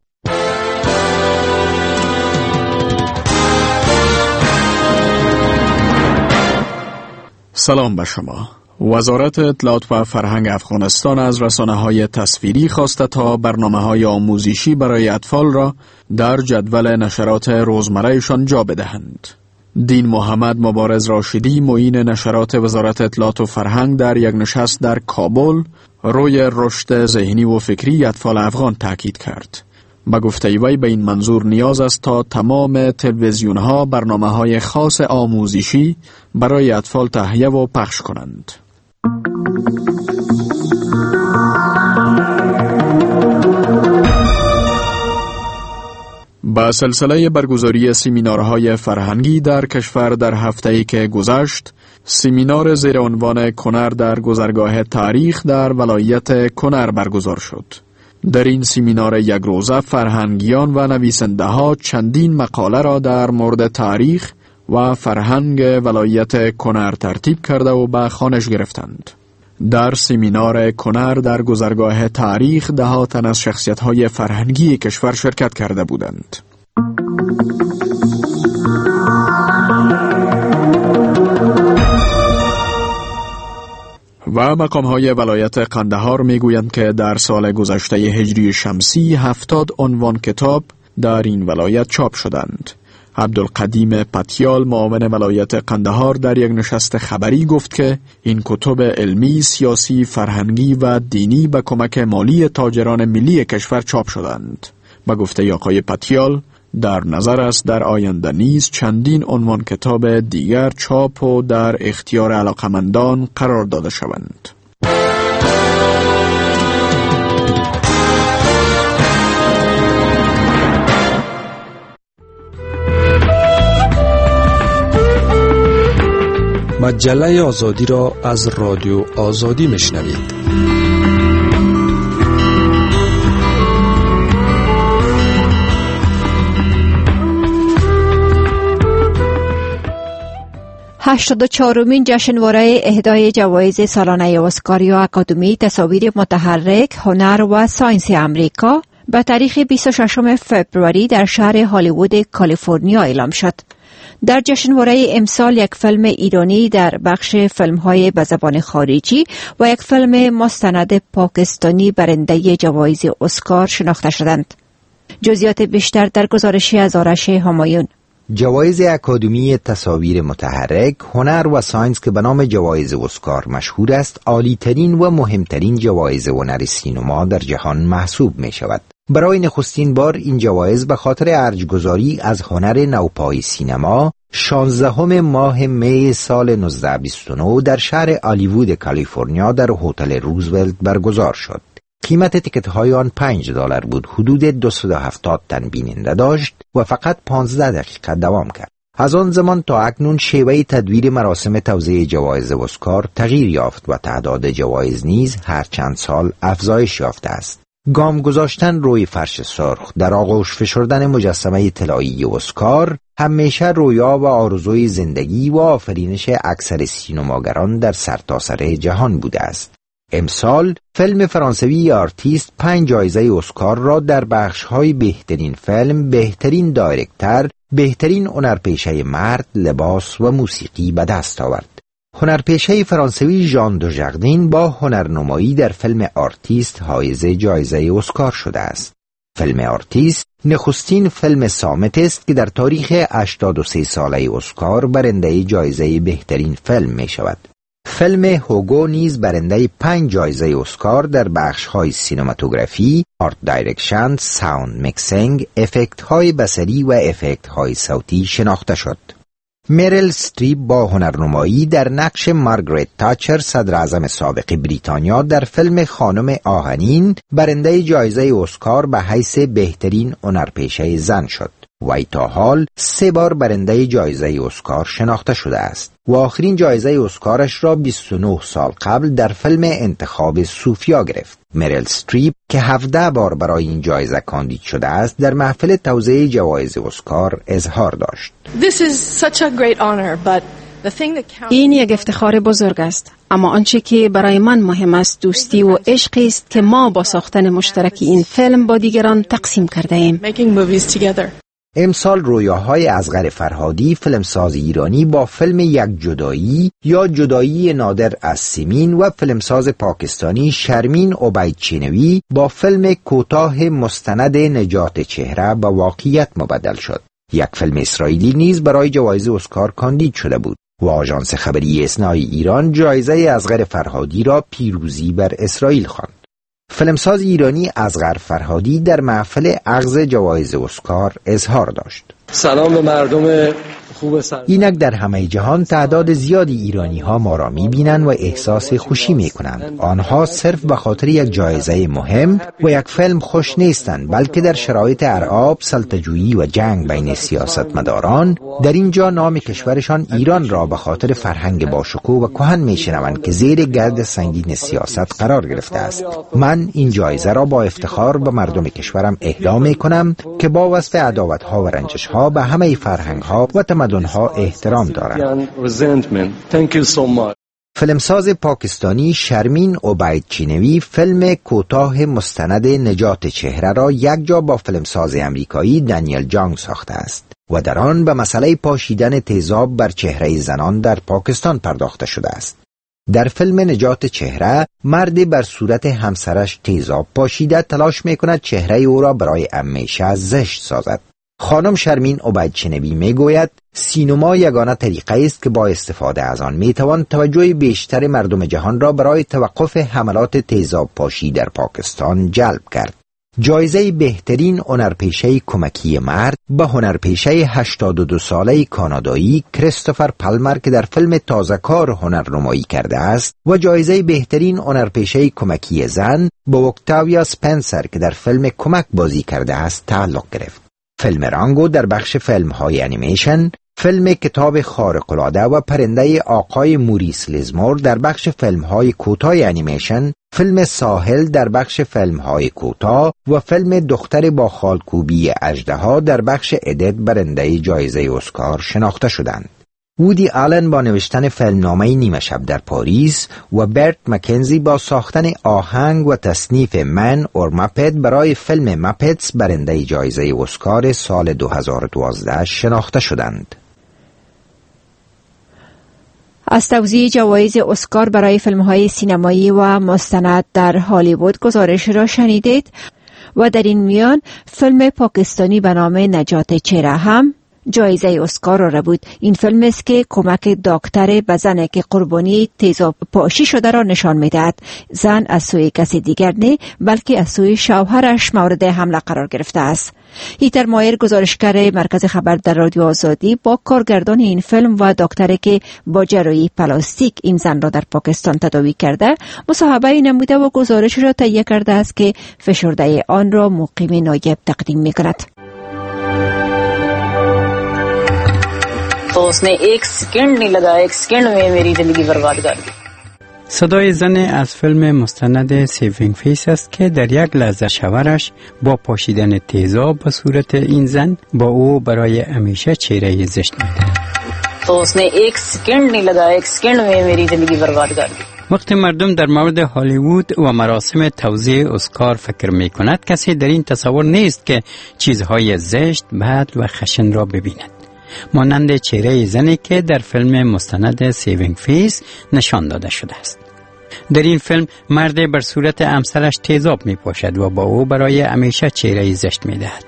Speaker 6: سلام به شما. وزارت اطلاعات و فرهنگ افغانستان از رسانه‌های تصویری خواسته تا برنامه‌های آموزشی برای اطفال را در جدول نشرات روزمره‌شان جا بدهند. دین محمد مبارز راشدی معین نشرات وزارت اطلاعات و فرهنگ در یک نشست در کابل روی رشد ذهنی و فکری اطفال افغان تاکید کرد. با گفته وی به این منظور نیاز است تا تمام تلویزیون‌ها برنامه‌های خاص آموزشی برای اطفال تهیه و پخش کنند. با سلسله برگزاری سمینارهای فرهنگی در کشور در هفته‌ای که گذشت، سمینار زیر عنوان کنر در گذرگاه تاریخ در ولایت کنر برگزار شد. در این سمینار یک روزه فرهنگیان و نویسنده ها چندین مقاله را در مورد تاریخ و فرهنگ ولایت کنر ترتیب کرده و به خوانش گرفتند. در سمینار کنر در گذرگاه تاریخ ده تن از شخصیت های فرهنگی کشور شرکت کرده بودند. و مقام‌های ولایت قندهار می‌گویند که در سال گذشته هجری شمسی 70 عنوان کتاب در این ولایت چاپ شدند.
Speaker 18: عبدالقدیم پتیال معاون ولایت قندهار در یک نشست خبری گفت که این کتب علمی، سیاسی، فرهنگی و دینی به کمک مالی تاجران ملی کشور چاپ شدند. به گفته آقای پتیال در نظر است در آینده نیز چندین عنوان کتاب دیگر چاپ و در اختیار علاقمندان قرار داده شوند.
Speaker 16: مجله آزادی را از رادیو آزادی میشنوید.
Speaker 17: هشتاد و چهارمین جشنواره اهدای جوایز سالانه اسکار یا اکادمی تصاویر متحرک، هنر و ساینس امریکا به تاریخ 26 فوریه در شهر هالیوود کالیفرنیا اعلام شد. در جشنواره امسال یک فیلم ایرانی در بخش فیلم‌های به زبان خارجی و یک فیلم مستند پاکستانی برنده جوایز اسکار شناخته شدند. جزئیات بیشتر در گزارشی از آرش همایون.
Speaker 19: جوایز اکادمی تصاویر متحرک، هنر و ساینس که به نام جوایز اسکار مشهور است، عالی‌ترین و مهمترین جوایز هنر سینما در جهان محسوب می شود. برای نخستین بار این جوایز به خاطر ارجگذاری از هنر نوپای سینما 16 ماه می سال 1929 در شهر هالیوود کالیفرنیا در هتل روزولت برگزار شد. قیمت تیکت های آن $5 بود. حدود 270 تن بیننده داشت و فقط 15 دقیقه دوام کرد. از آن زمان تا اکنون شیوه تدویر مراسم توزیع جوایز اسکار تغییر یافت و تعداد جوایز نیز هر چند سال افزایش یافته است. گام گذاشتن روی فرش سرخ، در آغوش فشردن مجسمه طلایی اسکار همیشه رویا و آرزوی زندگی و آفرینش اکثر سینماگران در سرتاسر جهان بوده است. امسال فیلم فرانسوی آرتیست 5 جایزه اسکار را در بخش‌های بهترین فیلم، بهترین دایرکتور، بهترین هنرپیشه مرد، لباس و موسیقی به دست آورد. هنرپیشه فرانسوی ژان دوژاردین با هنرنمایی در فیلم آرتیست حایز جایزه اسکار شده است. فیلم آرتیست نخستین فیلم صامت است که در تاریخ 83 ساله اسکار برنده جایزه بهترین فیلم می شود. فیلم هوگو نیز برنده 5 جایزه اسکار در بخش‌های سینماتوگرافی، آرت دایرکشن، ساوند میکسینگ، افکت‌های بصری و افکت‌های صوتی شناخته شد. مریل استریپ با هنرنمایی در نقش مارگریت تاچر صدر اعظم سابق بریتانیا در فیلم خانم آهنین برنده جایزه اسکار به حیث بهترین هنرپیشه زن شد. وی تا حال 3 بار برنده جایزه اسکار شناخته شده است و آخرین جایزه اسکارش را 29 سال قبل در فیلم انتخاب سوفیا گرفت. مریل استریپ که 17 بار برای این جایزه کاندید شده است در محفل توزیع جوایز اسکار اظهار داشت.
Speaker 10: این یک افتخار بزرگ است، اما آنچه که برای من مهم است دوستی و عشقی است که ما با ساختن مشترک این فیلم با دیگران تقسیم کرده ایم.
Speaker 19: امسال رویاهای اصغر فرهادی، فیلمساز ایرانی، با فیلم یک جدایی یا جدایی نادر از سیمین و فیلمساز پاکستانی شرمین عبیدچینوی با فیلم کوتاه مستند نجات چهره به واقعیت مبدل شد. یک فیلم اسرائیلی نیز برای جوایز اسکار کاندید شده بود و آژانس خبری اسنای ایران جایزه اصغر فرهادی را پیروزی بر اسرائیل خواند. فیلمساز ایرانی اصغر فرهادی در محفل اخذ جوایز اسکار اظهار داشت.
Speaker 20: سلام به مردم خوب
Speaker 19: اینک در همه جهان تعداد زیادی ایرانی ها ما را می بینند و احساس خوشی می کنند. آنها صرف به خاطر یک جایزه مهم و یک فیلم خوش نیستند، بلکه در شرایط ارعاب، سلطه‌جویی و جنگ بین سیاستمداران در اینجا نام کشورشان ایران را به خاطر فرهنگ باشکوه و کهن می شنوند که زیر گرد سنگین سیاست قرار گرفته است. من این جایزه را با افتخار به مردم کشورم اهدا می کنم که با وصف عداوت ها و رنجش ها به همه فرهنگ ها و تمدن ها احترام دارند. فیلمساز پاکستانی شرمین عبیدچینوی فیلم کوتاه مستند نجات چهره را یکجا با فیلمساز امریکایی دنیل جانگ ساخته است و در آن به مسئله پاشیدن تیزاب بر چهره زنان در پاکستان پرداخته شده است. در فیلم نجات چهره مردی بر صورت همسرش تیزاب پاشیده تلاش میکند چهره او را برای همیشه زشت سازد. خانم شرمین عبیدچنبی میگوید سینما یگانه طریقه است که با استفاده از آن میتوان توجه بیشتر مردم جهان را برای توقف حملات تیزاب پاشی در پاکستان جلب کرد. جایزه بهترین هنرپیشه کمکی مرد به هنرپیشه 82 ساله کانادایی کریستوفر پالمر که در فیلم تازه‌کار هنرنمایی کرده است و جایزه بهترین هنرپیشه کمکی زن به اکتاویا سپنسر که در فیلم کمک بازی کرده است تعلق گرفت. فیلم رانگو در بخش فیلم‌های انیمیشن، فیلم کتاب خارق‌العاده و پرنده آقای موریس لیزمور در بخش فیلم‌های کوتاه انیمیشن، فیلم ساحل در بخش فیلم‌های کوتاه و فیلم دختر با خالکوبی اژدها در بخش ادیت برنده جایزه اسکار شناخته شدند. وودی آلن با نوشتن فیلمنامه نیمه شب در پاریس و برت مکنزی با ساختن آهنگ و تصنیف من اور مپت برای فیلم مپتس برنده جایزه اسکار سال 2012 شناخته شدند.
Speaker 17: از توزیع جوایز اسکار برای فیلم‌های سینمایی و مستند در هالیوود گزارش را شنیدید و در این میان فیلم پاکستانی به نام نجات چهره هم جایزه اسکار را بود. این فیلم است که کمک دکتر به زن که قربانی تیزاب پاشی شده را نشان می‌دهد. زن از سوی کسی دیگر نه بلکه از سوی شوهرش مورد حمله قرار گرفته است. هیتر مایر گزارشگر مرکز خبر در رادیو آزادی با کارگردان این فیلم و دکتری که با جراحی پلاستیک این زن را در پاکستان تداوی کرده مصاحبه نموده و گزارش را تهیه کرده است که فشرده آن را مقیم نایب تقدیم می‌کند.
Speaker 21: तो उसने एक सेकंड नहीं लगाया, एक सेकंड में मेरी जिंदगी बर्बाद कर दी.
Speaker 22: صدای زن از فیلم مستند سیوینگ فیس است که در یک لحظه شوهرش با پاشیدن تیزاب به صورت این زن با او برای همیشه چهره زشت می‌دهد.
Speaker 21: तो उसने एक सेकंड नहीं लगाया, एक सेकंड में मेरी जिंदगी बर्बाद कर दी.
Speaker 22: وقتی مردم در مورد هالیوود و مراسم توزیع اسکار فکر می کند کسی در این تصور نیست که چیزهای زشت، بد و خشن را ببیند. مانند چهره زنی که در فیلم مستند سیوینگ فیس نشان داده شده است. در این فیلم مرد بر صورت همسرش تیزاب می پاشد و با او برای همیشه چهره زشت می دهد.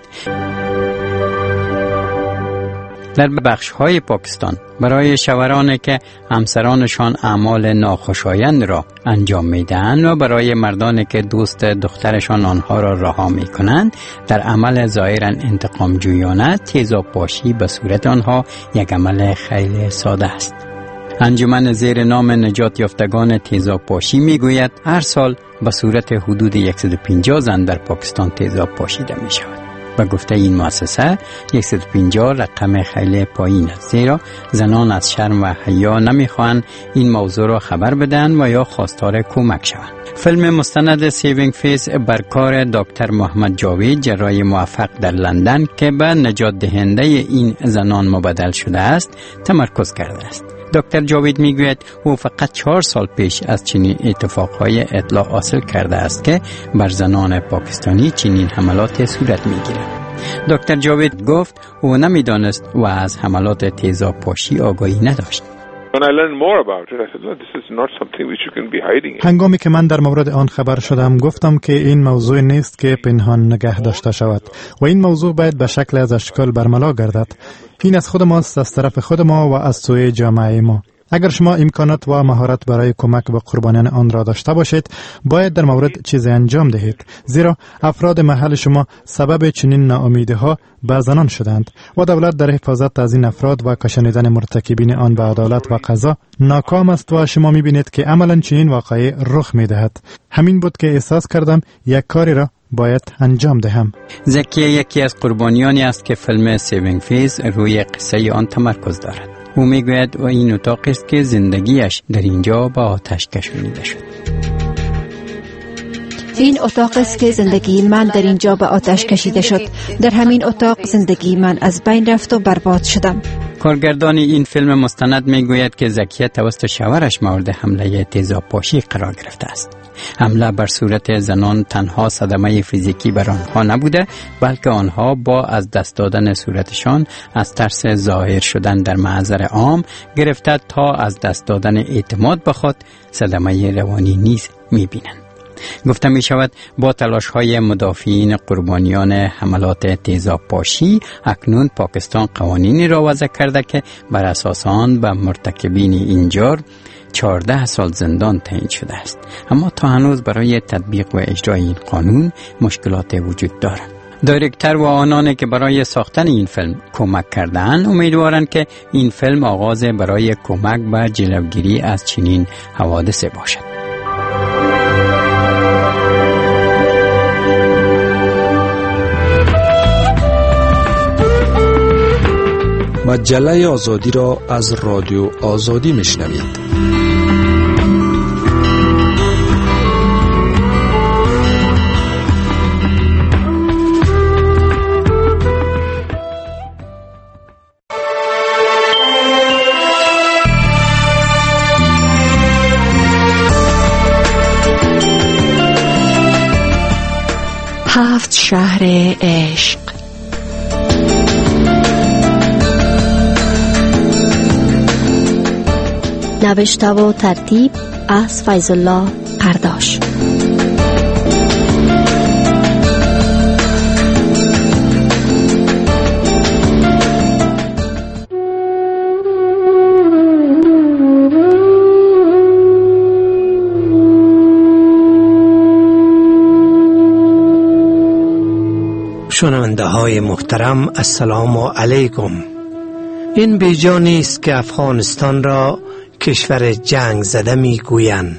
Speaker 22: در بخش‌های پاکستان برای شوهرانی که همسرانشان اعمال ناخوشایند را انجام می‌دهند و برای مردانی که دوست دخترشان آنها را رها می‌کنند در عمل ظاهراً انتقام جویانه تیزاب پاشی به صورت آنها یک عمل خیلی ساده است. انجمن زیر نام نجات یافتگان تیزاب پاشی می‌گوید هر سال به صورت حدود 150 زن در پاکستان تیزاب پاشیده می‌شود. به گفته این مؤسسه 150 رقم خیلی پایین است، زیرا زنان از شرم و حیا نمیخواهند این موضوع را خبر بدن و یا خواستار کمک شوند. فیلم مستند سیوینگ فیس بر کار دکتر محمد جاوید جراح موفق در لندن که به نجات دهنده این زنان مبدل شده است تمرکز کرده است. دکتر جاوید میگوید او فقط 4 سال پیش از چنین اتفاقهای اطلاع حاصل کرده است که بر زنان پاکستانی چنین حملات صورت میگیرد. دکتر جاوید گفت او نمیدانست و از حملات تیزاب پاشی آگاهی نداشت.
Speaker 23: هنگامی که من در مورد آن خبر شدم گفتم که این موضوع نیست که پنهان نگه داشته شود و این موضوع باید به شکل از اشکال برملا گردد. این از خود ماست، از طرف خود ما و از سوی جامعه ما. اگر شما امکانات و مهارت برای کمک به قربانیان آن را داشته باشید باید در مورد چیزی انجام دهید، زیرا افراد محل شما سبب چنین ناامیدی‌ها به زنان شدند و دولت در حفاظت از این افراد و کشانیدن مرتکبین آن به عدالت و قضا ناکام است و شما می‌بینید که عملاً چنین واقعی رخ می‌دهد. همین بود که احساس کردم یک کاری را باید انجام دهم.
Speaker 22: زکی یکی از قربانیانی است که فیلم سیوینگ فیس روی قصه آن تمرکز دارد. او میگوید و این اتاق است که زندگیش در اینجا با آتش کشانیده شد.
Speaker 17: این اتاق است که زندگی من در اینجا به آتش کشیده شد. در همین اتاق زندگی من از بین رفت و برباد شدم.
Speaker 22: کارگردان این فیلم مستند میگوید که زکیه توسط شوهرش مورد حمله تیزاب پاشی قرار گرفته است. حمله بر صورت زنان تنها صدمه فیزیکی بر آنها نبوده، بلکه آنها با از دست دادن صورتشان از ترس ظاهر شدن در محضر عام گرفته تا از دست دادن اعتماد به خود صدمه روانی نیز میبینند. گفته می شود با تلاش های مدافعین قربانیان حملات تیزابپاشی اکنون پاکستان قوانینی را وضع کرده که بر اساس آن به مرتکبین این جرم 14 سال زندان تعیین شده است. اما تا هنوز برای تطبیق و اجرای این قانون مشکلات وجود دارد. دایرکتر و آنانی که برای ساختن این فیلم کمک کردند امیدوارند که این فیلم آغاز برای کمک به جلوگیری از چنین حوادث باشد.
Speaker 16: مجله آزادی را از رادیو آزادی میشنوید.
Speaker 14: هفت شهر عشق.
Speaker 3: نوشته و ترتیب از فیض الله قرداش.
Speaker 4: شنونده های محترم، السلام علیکم. این بیجا نیست که افغانستان را کشور جنگ زده می گویند.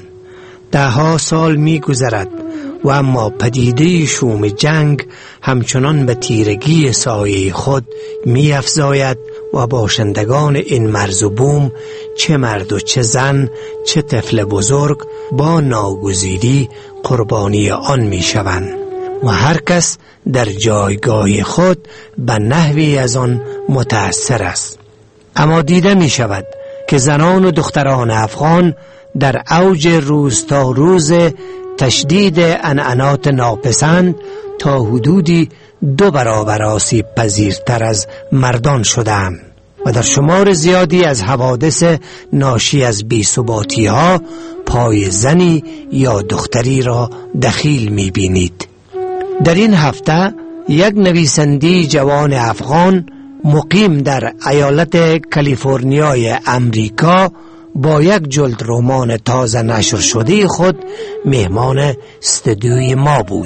Speaker 4: 10 سال می گذرد و اما پدیده شوم جنگ همچنان به تیرگی سایه خود می افزاید و باشندگان این مرز و بوم، چه مرد و چه زن، چه طفل بزرگ، با ناگزیری قربانی آن می شوند و هر کس در جایگاه خود به نحوی از آن متأثر است. اما دیده می شود که زنان و دختران افغان در اوج روز تا روز تشدید عنعنات ناپسند تا حدودی 2 برابر آسیب پذیرتر از مردان شدند و در شمار زیادی از حوادث ناشی از بی‌ثباتی ها پای زنی یا دختری را دخیل می بینید. در این هفته یک نویسنده جوان افغان مقیم در ایالت کالیفرنیای امریکا با یک جلد رمان تازه نشر شده خود مهمان استودیوی ما بود.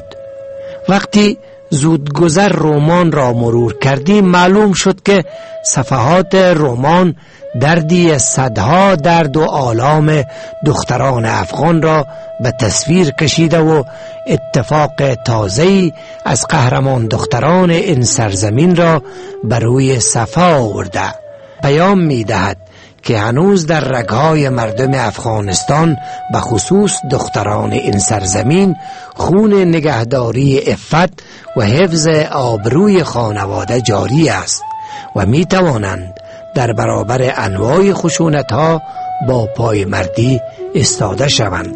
Speaker 4: وقتی زودگذر رمان را مرور کردیم معلوم شد که صفحات رمان دردی صدها درد و آلام دختران افغان را به تصویر کشیده و اتفاق تازه‌ای از قهرمان دختران این سرزمین را بر روی صفحه آورده. پیام می‌دهد که هنوز در رگ‌های مردم افغانستان به خصوص دختران این سرزمین خون نگهداری عفت و حفظ آبروی خانواده جاری است و می‌توانند در برابر انواع خشونت‌ها با پای مردی ایستاده شوند.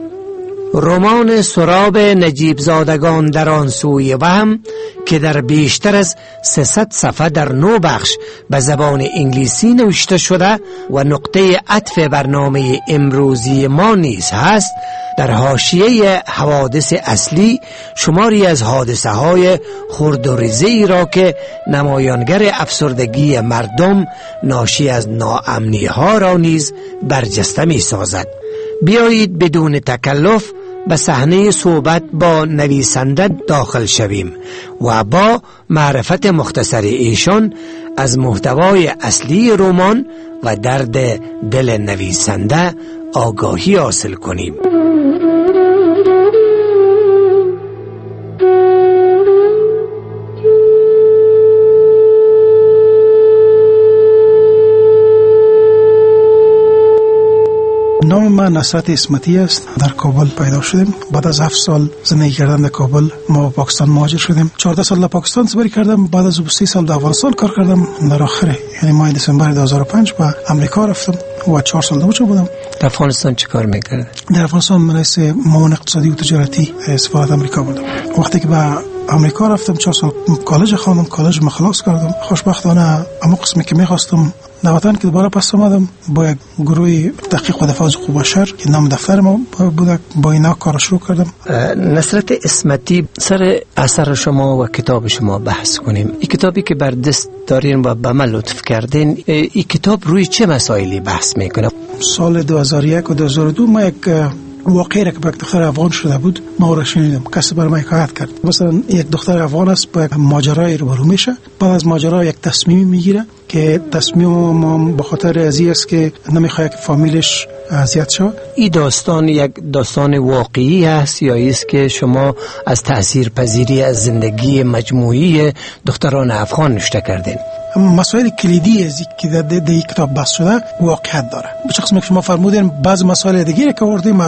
Speaker 4: رمان سراب نجیب زادگان در آن سوی وهم که در بیشتر از 300 صفحه در 9 بخش به زبان انگلیسی نوشته شده و نقطه عطف برنامه امروزی ما نیز هست، در حاشیه حوادث اصلی شماری از حادثه های خرد و ریزی را که نمایانگر افسردگی مردم ناشی از ناامنی ها را نیز برجسته می سازد. بیایید بدون تکلف به صحنه صحبت با نویسنده داخل شویم و با معرفت مختصر ایشان از محتوای اصلی رمان و درد دل نویسنده آگاهی حاصل کنیم.
Speaker 5: نام من نصرت اسمتی است. در کابل پیدا شدیم. بعد از 7 سال زندگی کردن در کابل ما به پاکستان مهاجر شدیم. 14 سال در پاکستان سپری کردم. بعد از 3 سال در افغانستان کار کردم. در آخر یعنی ماه دسامبر 2005 به امریکا رفتم و 4 سال دوچه بودم.
Speaker 4: در افغانستان چه کار می‌کردی؟
Speaker 5: در افغانستان من رئیس معاون اقتصادی و تجارتی سفارت امریکا بودم. وقتی که به امریکا رفتم 4 سال کالج خواندم، کالج مخلص کردم. خوشبختانه اما قسمی که می‌خواستم در وطن که دوباره پس آمدم با یک گروه تحقیق و دفاع از حقوق بشر که نام دفتر ما بود، با اینا کار شروع کردم.
Speaker 4: نصرت اسمتی، سر اثر شما و کتاب شما بحث کنیم. این کتابی که بر دست دارین و به من لطف کردین، این کتاب روی چه مسائلی بحث میکنه؟
Speaker 5: سال 2001 و 2002 ما یک واقعی را که به دختر افغان شده بود ما را شنیدم، کسی برای ما حکایت کرد. مثلا یک دختر افغان است با یک ماجرای روبرو میشه، بعد از ماجرا یک تصمیم میگیره که تصمیم ما به خاطر ازی است که نمیخواد که فامیلش اذیت شه. این داستان یک داستان واقعی است یا است که شما از تاثیرپذیری از زندگی مجموعی دختران افغان نوشته کردین؟ مسائل کلیدی از که در این کتاب بحث شده واقعیت داره. به قسمی که شما فرمودین بعض مسائل دیگه که آوردیم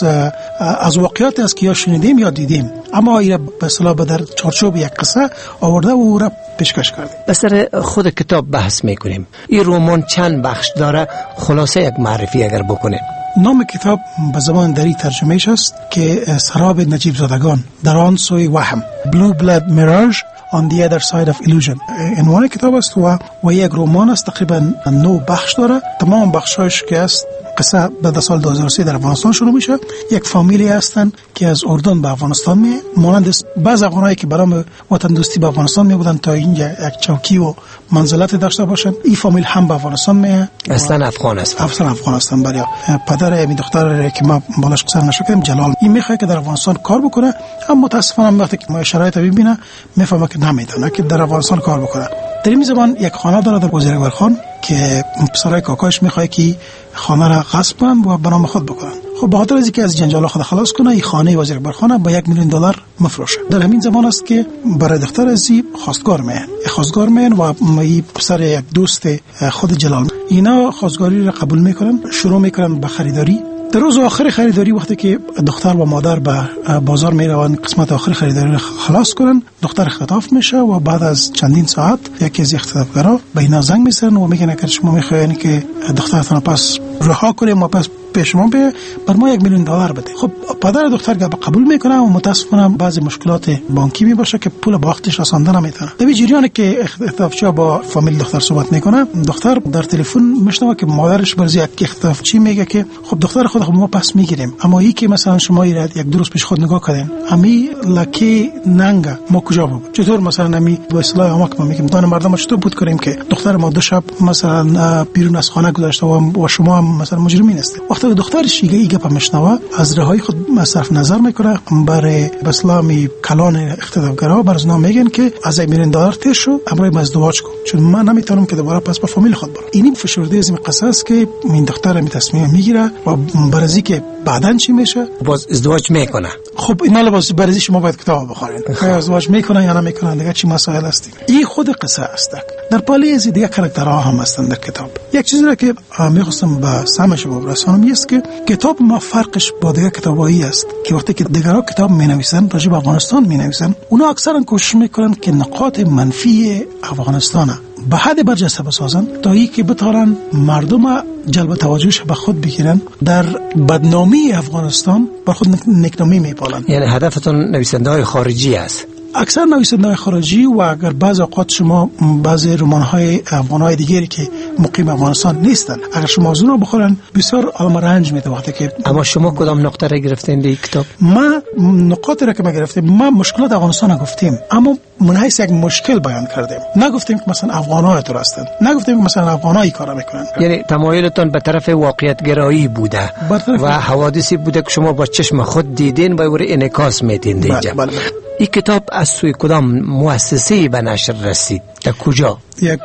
Speaker 5: از واقعیت است که یا شنیدیم یا دیدیم، اما این به اصطلاح در چارچوب یک قصه آورده و او را پیشکش کردیم. به سر
Speaker 4: خود کتاب بحث میکنیم. این رمان چند بخش داره؟ خلاصه یک معرفی اگر بکنیم.
Speaker 5: نام کتاب به زبان دری ترجمهش است که سراب نجیب زادگان در آن سوی وهم، Blue Blood Mirage on the other side of illusion. عنوان کتاب است و یک رمان است، تقریبا 9 بخش داره. تمام بخشاش که است قصه بعد سال 2003 در افغانستان شروع میشه. یک فامیلی هستن که از اردن به افغانستان می مانند بعض افغانایی که برای وطن دوستی به افغانستان می بودن تا اینجا یک چوکی و منزلت داشته باشن. این فامیل هم به افغانستان می
Speaker 4: اصلا افغان است.
Speaker 5: اصلا افغان هستن. برای پدر این دختر که ما بالاش قصه نشکردیم جلال، این میخواد که در افغانستان کار بکنه، اما متاسفانه وقتی که ما شرایط ببینه میفهمه که نمیتونه که در افغانستان کار بکنه. در این زمان یک خانه داره در وزیر اکبر خان که پسرای کاکاش میخواد که خانه را غصب کنن و به نام خود بکنن. خب به خاطر اینکه از جنجال خود خلاص کنه این خانه وزیر اکبر خان با $1,000,000 مفروشه. در همین زمان است که برای دختر ازی خواستگار میان و این پسر یک دوست خود جلال، اینا خواستگاری را قبول میکنن، شروع میکنن به خریداری. در روز آخر خریداری وقتی که دختر و مادر به بازار میروند قسمت آخر خریداری را خلاص کنن، دختر اختطاف میشه و بعد از چندین ساعت یکی از اختطافگرا به اینا زنگ میزنن و میگن که شما میخواین که دخترتون پس رها کنیم و پس پیشمان بر ما $1,000,000 بده. خب پدر دختر قبول میکنه و متاسفانه بعضی مشکلات بانکی میباشه که پول با وقتش رساندن نمیتونه. در جریانی که اختطافچی با فامیل دختر صحبت میکنه، دختر در تلفن میشنوه که مادرش برای یک اختطافچی میگه که خب دختر خود ما پس میگیریم، اما این که مثلا شما یک 2 روز پیش خود نگاه کردین امی لکه ننگا ما کجا بود؟ چطور مثلا امی با اصطلاح ما که میگیم دان مردم چطور بود کنیم که دختر ما 2 شب مثلا بیرون از خانه گذاشته و شما مثلا مجرمین هستید. وقتی دخترش این گپ میشنوه از رهایی خود صرف نظر میکنه. برای اسلامی کلان اختطافگرا برای نام میگن که از $1,000,000 تیر شو، امروز ازدواج کن چون من نمیتونم که دوباره پس با فامیل خود برم. این فشرده از این قصه است که این دختر می تصمیم میگیره و برای که بعدن چی میشه
Speaker 4: باز ازدواج میکنه.
Speaker 5: خب این لباس برای شما باید کتاب بخورین آیا ازدواج میکنه یا نمیکنه دیگه چی مسائل است. این خود قصه است. در پالی از دیگه کاراکترها هم هستند در کتاب. یک چیزی را که میخواستم با سمش برسونم است که کتاب ما فرقش با دیگه کتابایی است که وقتی که دیگرها کتاب مینویسن راجع به افغانستان مینویسن، اونا اکثرا کوشش میکنن که نقاط منفی افغانستان به حد برجسته بسازن تا ای که بتارن مردم جلب توجهش به خود بگیرن. در بدنامی افغانستان بر خود نکنامی میپالن.
Speaker 4: یعنی هدفتون نویسنده‌های خارجی است؟
Speaker 5: اکثر نویسنده‌های خارجی و اگر بعض اوقات شما بعضی رمان‌های افغان‌های دیگری که مقیم افغانستان نیستن اگر شما از اونها بخورن بسیار آدم رنج میده وقتی که.
Speaker 4: اما شما کدام نقطه را گرفتین در کتاب؟
Speaker 5: ما نقاطی را که ما گرفتیم، ما مشکلات افغانستان گفتیم اما من حیث یک مشکل بیان کردیم. نگفتیم که مثلا افغان‌ها تو هستند، نگفتیم که مثلا افغان‌ها کارا میکنن.
Speaker 4: یعنی تمایلتون به طرف واقعیت گرایی بوده و حوادثی بوده که شما با چشم خود دیدین و اون انعکاس میدین اینجا. این کتاب از سوی کدام مؤسسه‌ای به نشر رسید؟ در کجا؟
Speaker 5: یک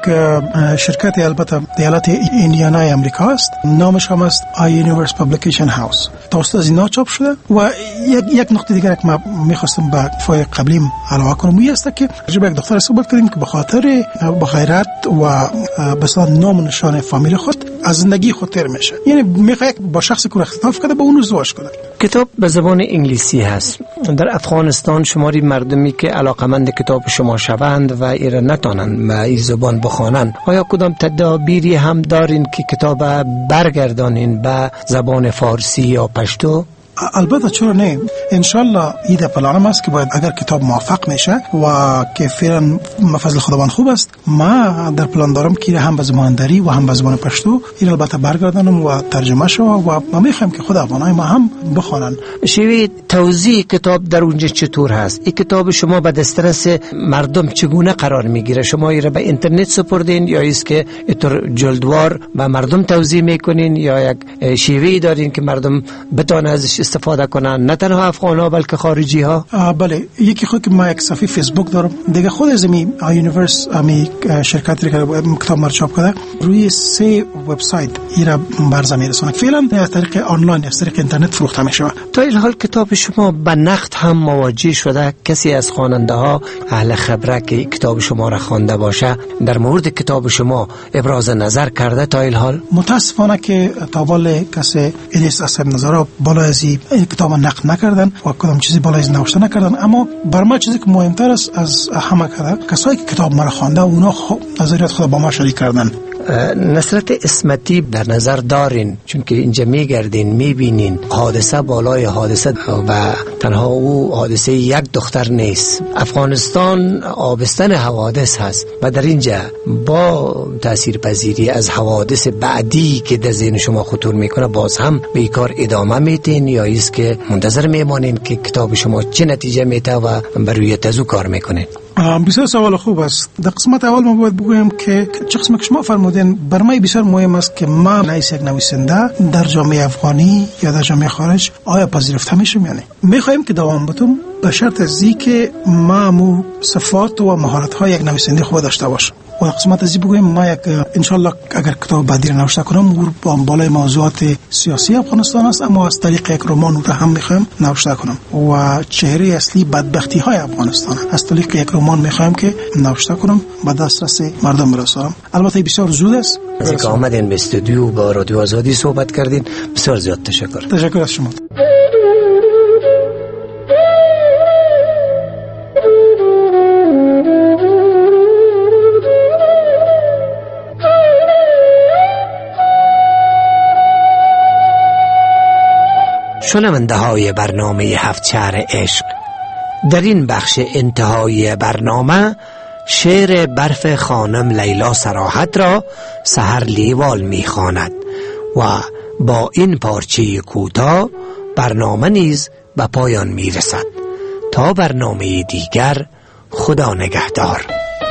Speaker 5: شرکت البته ایالت ایندیانا امریکا است، نامش هم است آی یونیورس پابلیکیشن هاوس. توسط از اینا چاپ شده. و یک نکته دیگر که ما می‌خواستم به فای قبلیم علاوه کنم این است که راجع به یک دختر صحبت کردیم که به خاطر با غیرت و مثلا نام و نشان فامیل خود از زندگی خود تر میشه، یعنی میخواد با شخصی که اختطاف کرده با اون ازدواج کنه.
Speaker 4: کتاب به زبان انگلیسی هست. در افغانستان شماری مردمی که علاقمند کتاب شما شوند و ایره نتانند به این زبان بخوانند، آیا کدام تدابیری هم دارین که کتاب برگردانین به زبان فارسی یا پشتو؟
Speaker 5: البته چرا نه، انشالله ایده پلانم است که باید اگر کتاب موفق میشه و که فعلا فضل خداوند خوب است، ما در پلان دارم که هم به زبان دری و هم به زبان پشتو این البته برگردانم و ترجمه شو و ما میخوایم که خود افغانای ما هم بخوانن.
Speaker 4: شوی توزیع کتاب در اونجا چطور هست؟ این کتاب شما به دسترس مردم چگونه قرار میگیره؟ شما ایره به اینترنت سپردین یا است که اینطور جلدوار به مردم توزیع میکنین یا یک شیوهی دارین که مردم بتوانن ازش استفاده کنن، نه تنها افغان ها بلکه خارجی ها؟
Speaker 5: بله، یکی خود که ما یک صفحه فیسبوک دارم دیگه، خود از می یونیورس امی شرکتی که کتاب ما چاپ کرده روی 3 وبسایت ایرا برزه میرسونه. فعلا از طریق آنلاین، از طریق اینترنت فروخته میشه.
Speaker 4: تا این حال کتاب شما به نقد هم مواجه شده؟ کسی از خواننده ها اهل خبره که کتاب شما را خوانده باشه در مورد کتاب شما ابراز نظر کرده تا این حال؟
Speaker 5: متاسفانه که تا بالا کسی اینست اصاب نظر بالا از این کتاب نقد نکردن و کدام چیزی بالا از نوشته نکردن، اما بر ما چیزی که مهمتر است از همه کسایی که کتاب ما را خوانده اونا نظریات خود با ما شریک کردن.
Speaker 4: نصرت اسمتی در نظر دارین؟ چون که اینجا میگردین میبینین حادثه بالای حادثه و تنها او حادثه یک دختر نیست. افغانستان آبستن حوادث هست و در اینجا با تأثیر پذیری از حوادث بعدی که در ذهن شما خطور میکنه باز هم به کار ادامه میتین یا ایست که منتظر میمانین که کتاب شما چه نتیجه میته و بروی تزو کار میکنین؟
Speaker 5: بسیار سوال خوب است. در قسمت اول ما باید بگویم که چه قسمت که شما فرمودین بر من بسیار مهم است که ما رئیس یک نویسنده در جامعه افغانی یا در جامعه خارج آیا پذیرفته میشم یا نه. میخوایم که دوام بتم به شرط از که ما مو صفات و مهارت های یک نویسنده خوب داشته باشم. و قسمت از بگویم ما یک انشالله اگر کتاب بعدی را نوشته کنم با بالای موضوعات سیاسی افغانستان است، اما از طریق یک رمان را هم میخوایم نوشته کنم و چهره اصلی بدبختی های افغانستان از طریق یک رمان میخوایم که نوشته کنم به دسترس مردم برسانم. البته بسیار زود است.
Speaker 4: از اینکه آمدین به استودیو با رادیو آزادی صحبت کردین بسیار زیاد تشکر.
Speaker 5: تشکر از شما.
Speaker 4: شنونده های برنامه هفت شهر عشق، در این بخش انتهایی برنامه شعر برف خانم لیلا صراحت را سحر لیوال می‌خواند و با این پارچه کوتاه برنامه نیز به پایان می‌رسد. تا برنامه دیگر، خدا نگهدار.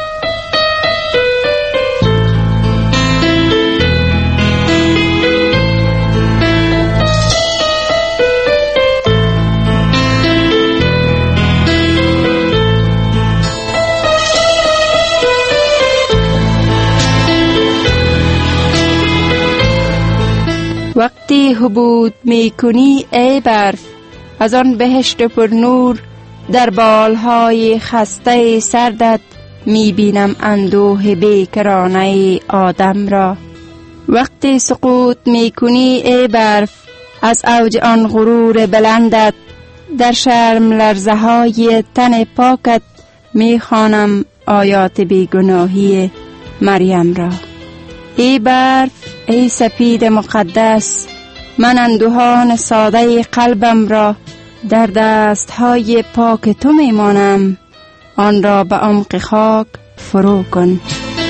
Speaker 10: وقتی حبود می کنی ای برف از آن بهشت پر نور، در بالهای خسته سردت می بینم اندوه بیکرانه آدم را. وقتی سقوط می کنی ای برف از اوج آن غرور بلندت، در شرم لرزه های تن پاکت می خوانم آیات بیگناهی مریم را. ای برف ای سپید مقدس، من اندوهان ساده قلبم را در دستهای پاک تو میمانم، آن را به عمق خاک فرو کن.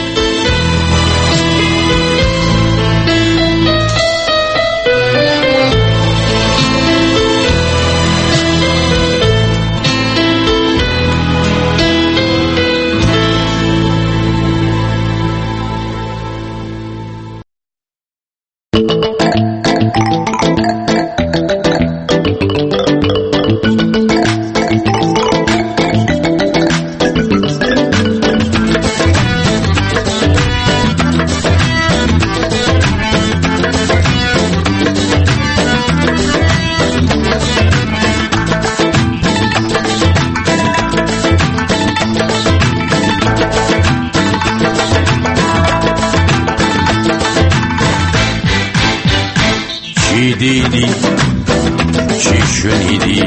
Speaker 2: چی دیدی چی شنیدی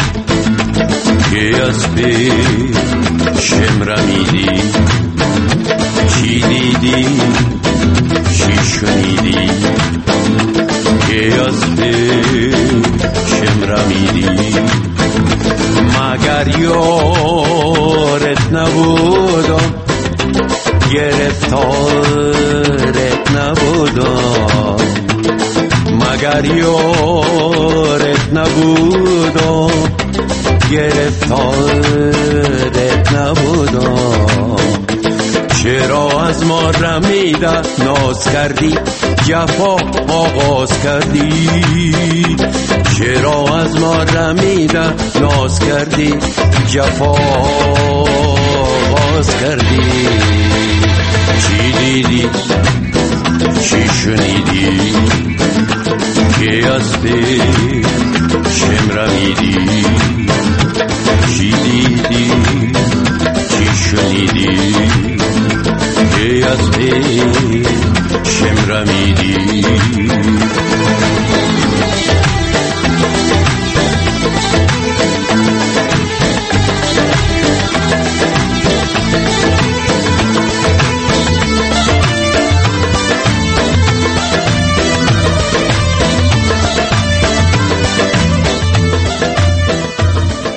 Speaker 2: که از پیشم رمیدی؟ چی دیدی چی شنیدی که از پیشم رمیدی مگر یارت نبودم گرفتارت نبودم مگر یارت نبودم گرفتارت نبودم چرا از ما رمیده ناز کردی جفا آغاز کردی چرا از ما رمیده ناز کردی جفا آغاز کردی چی دیدی چی شنیدی که از شم رمیدی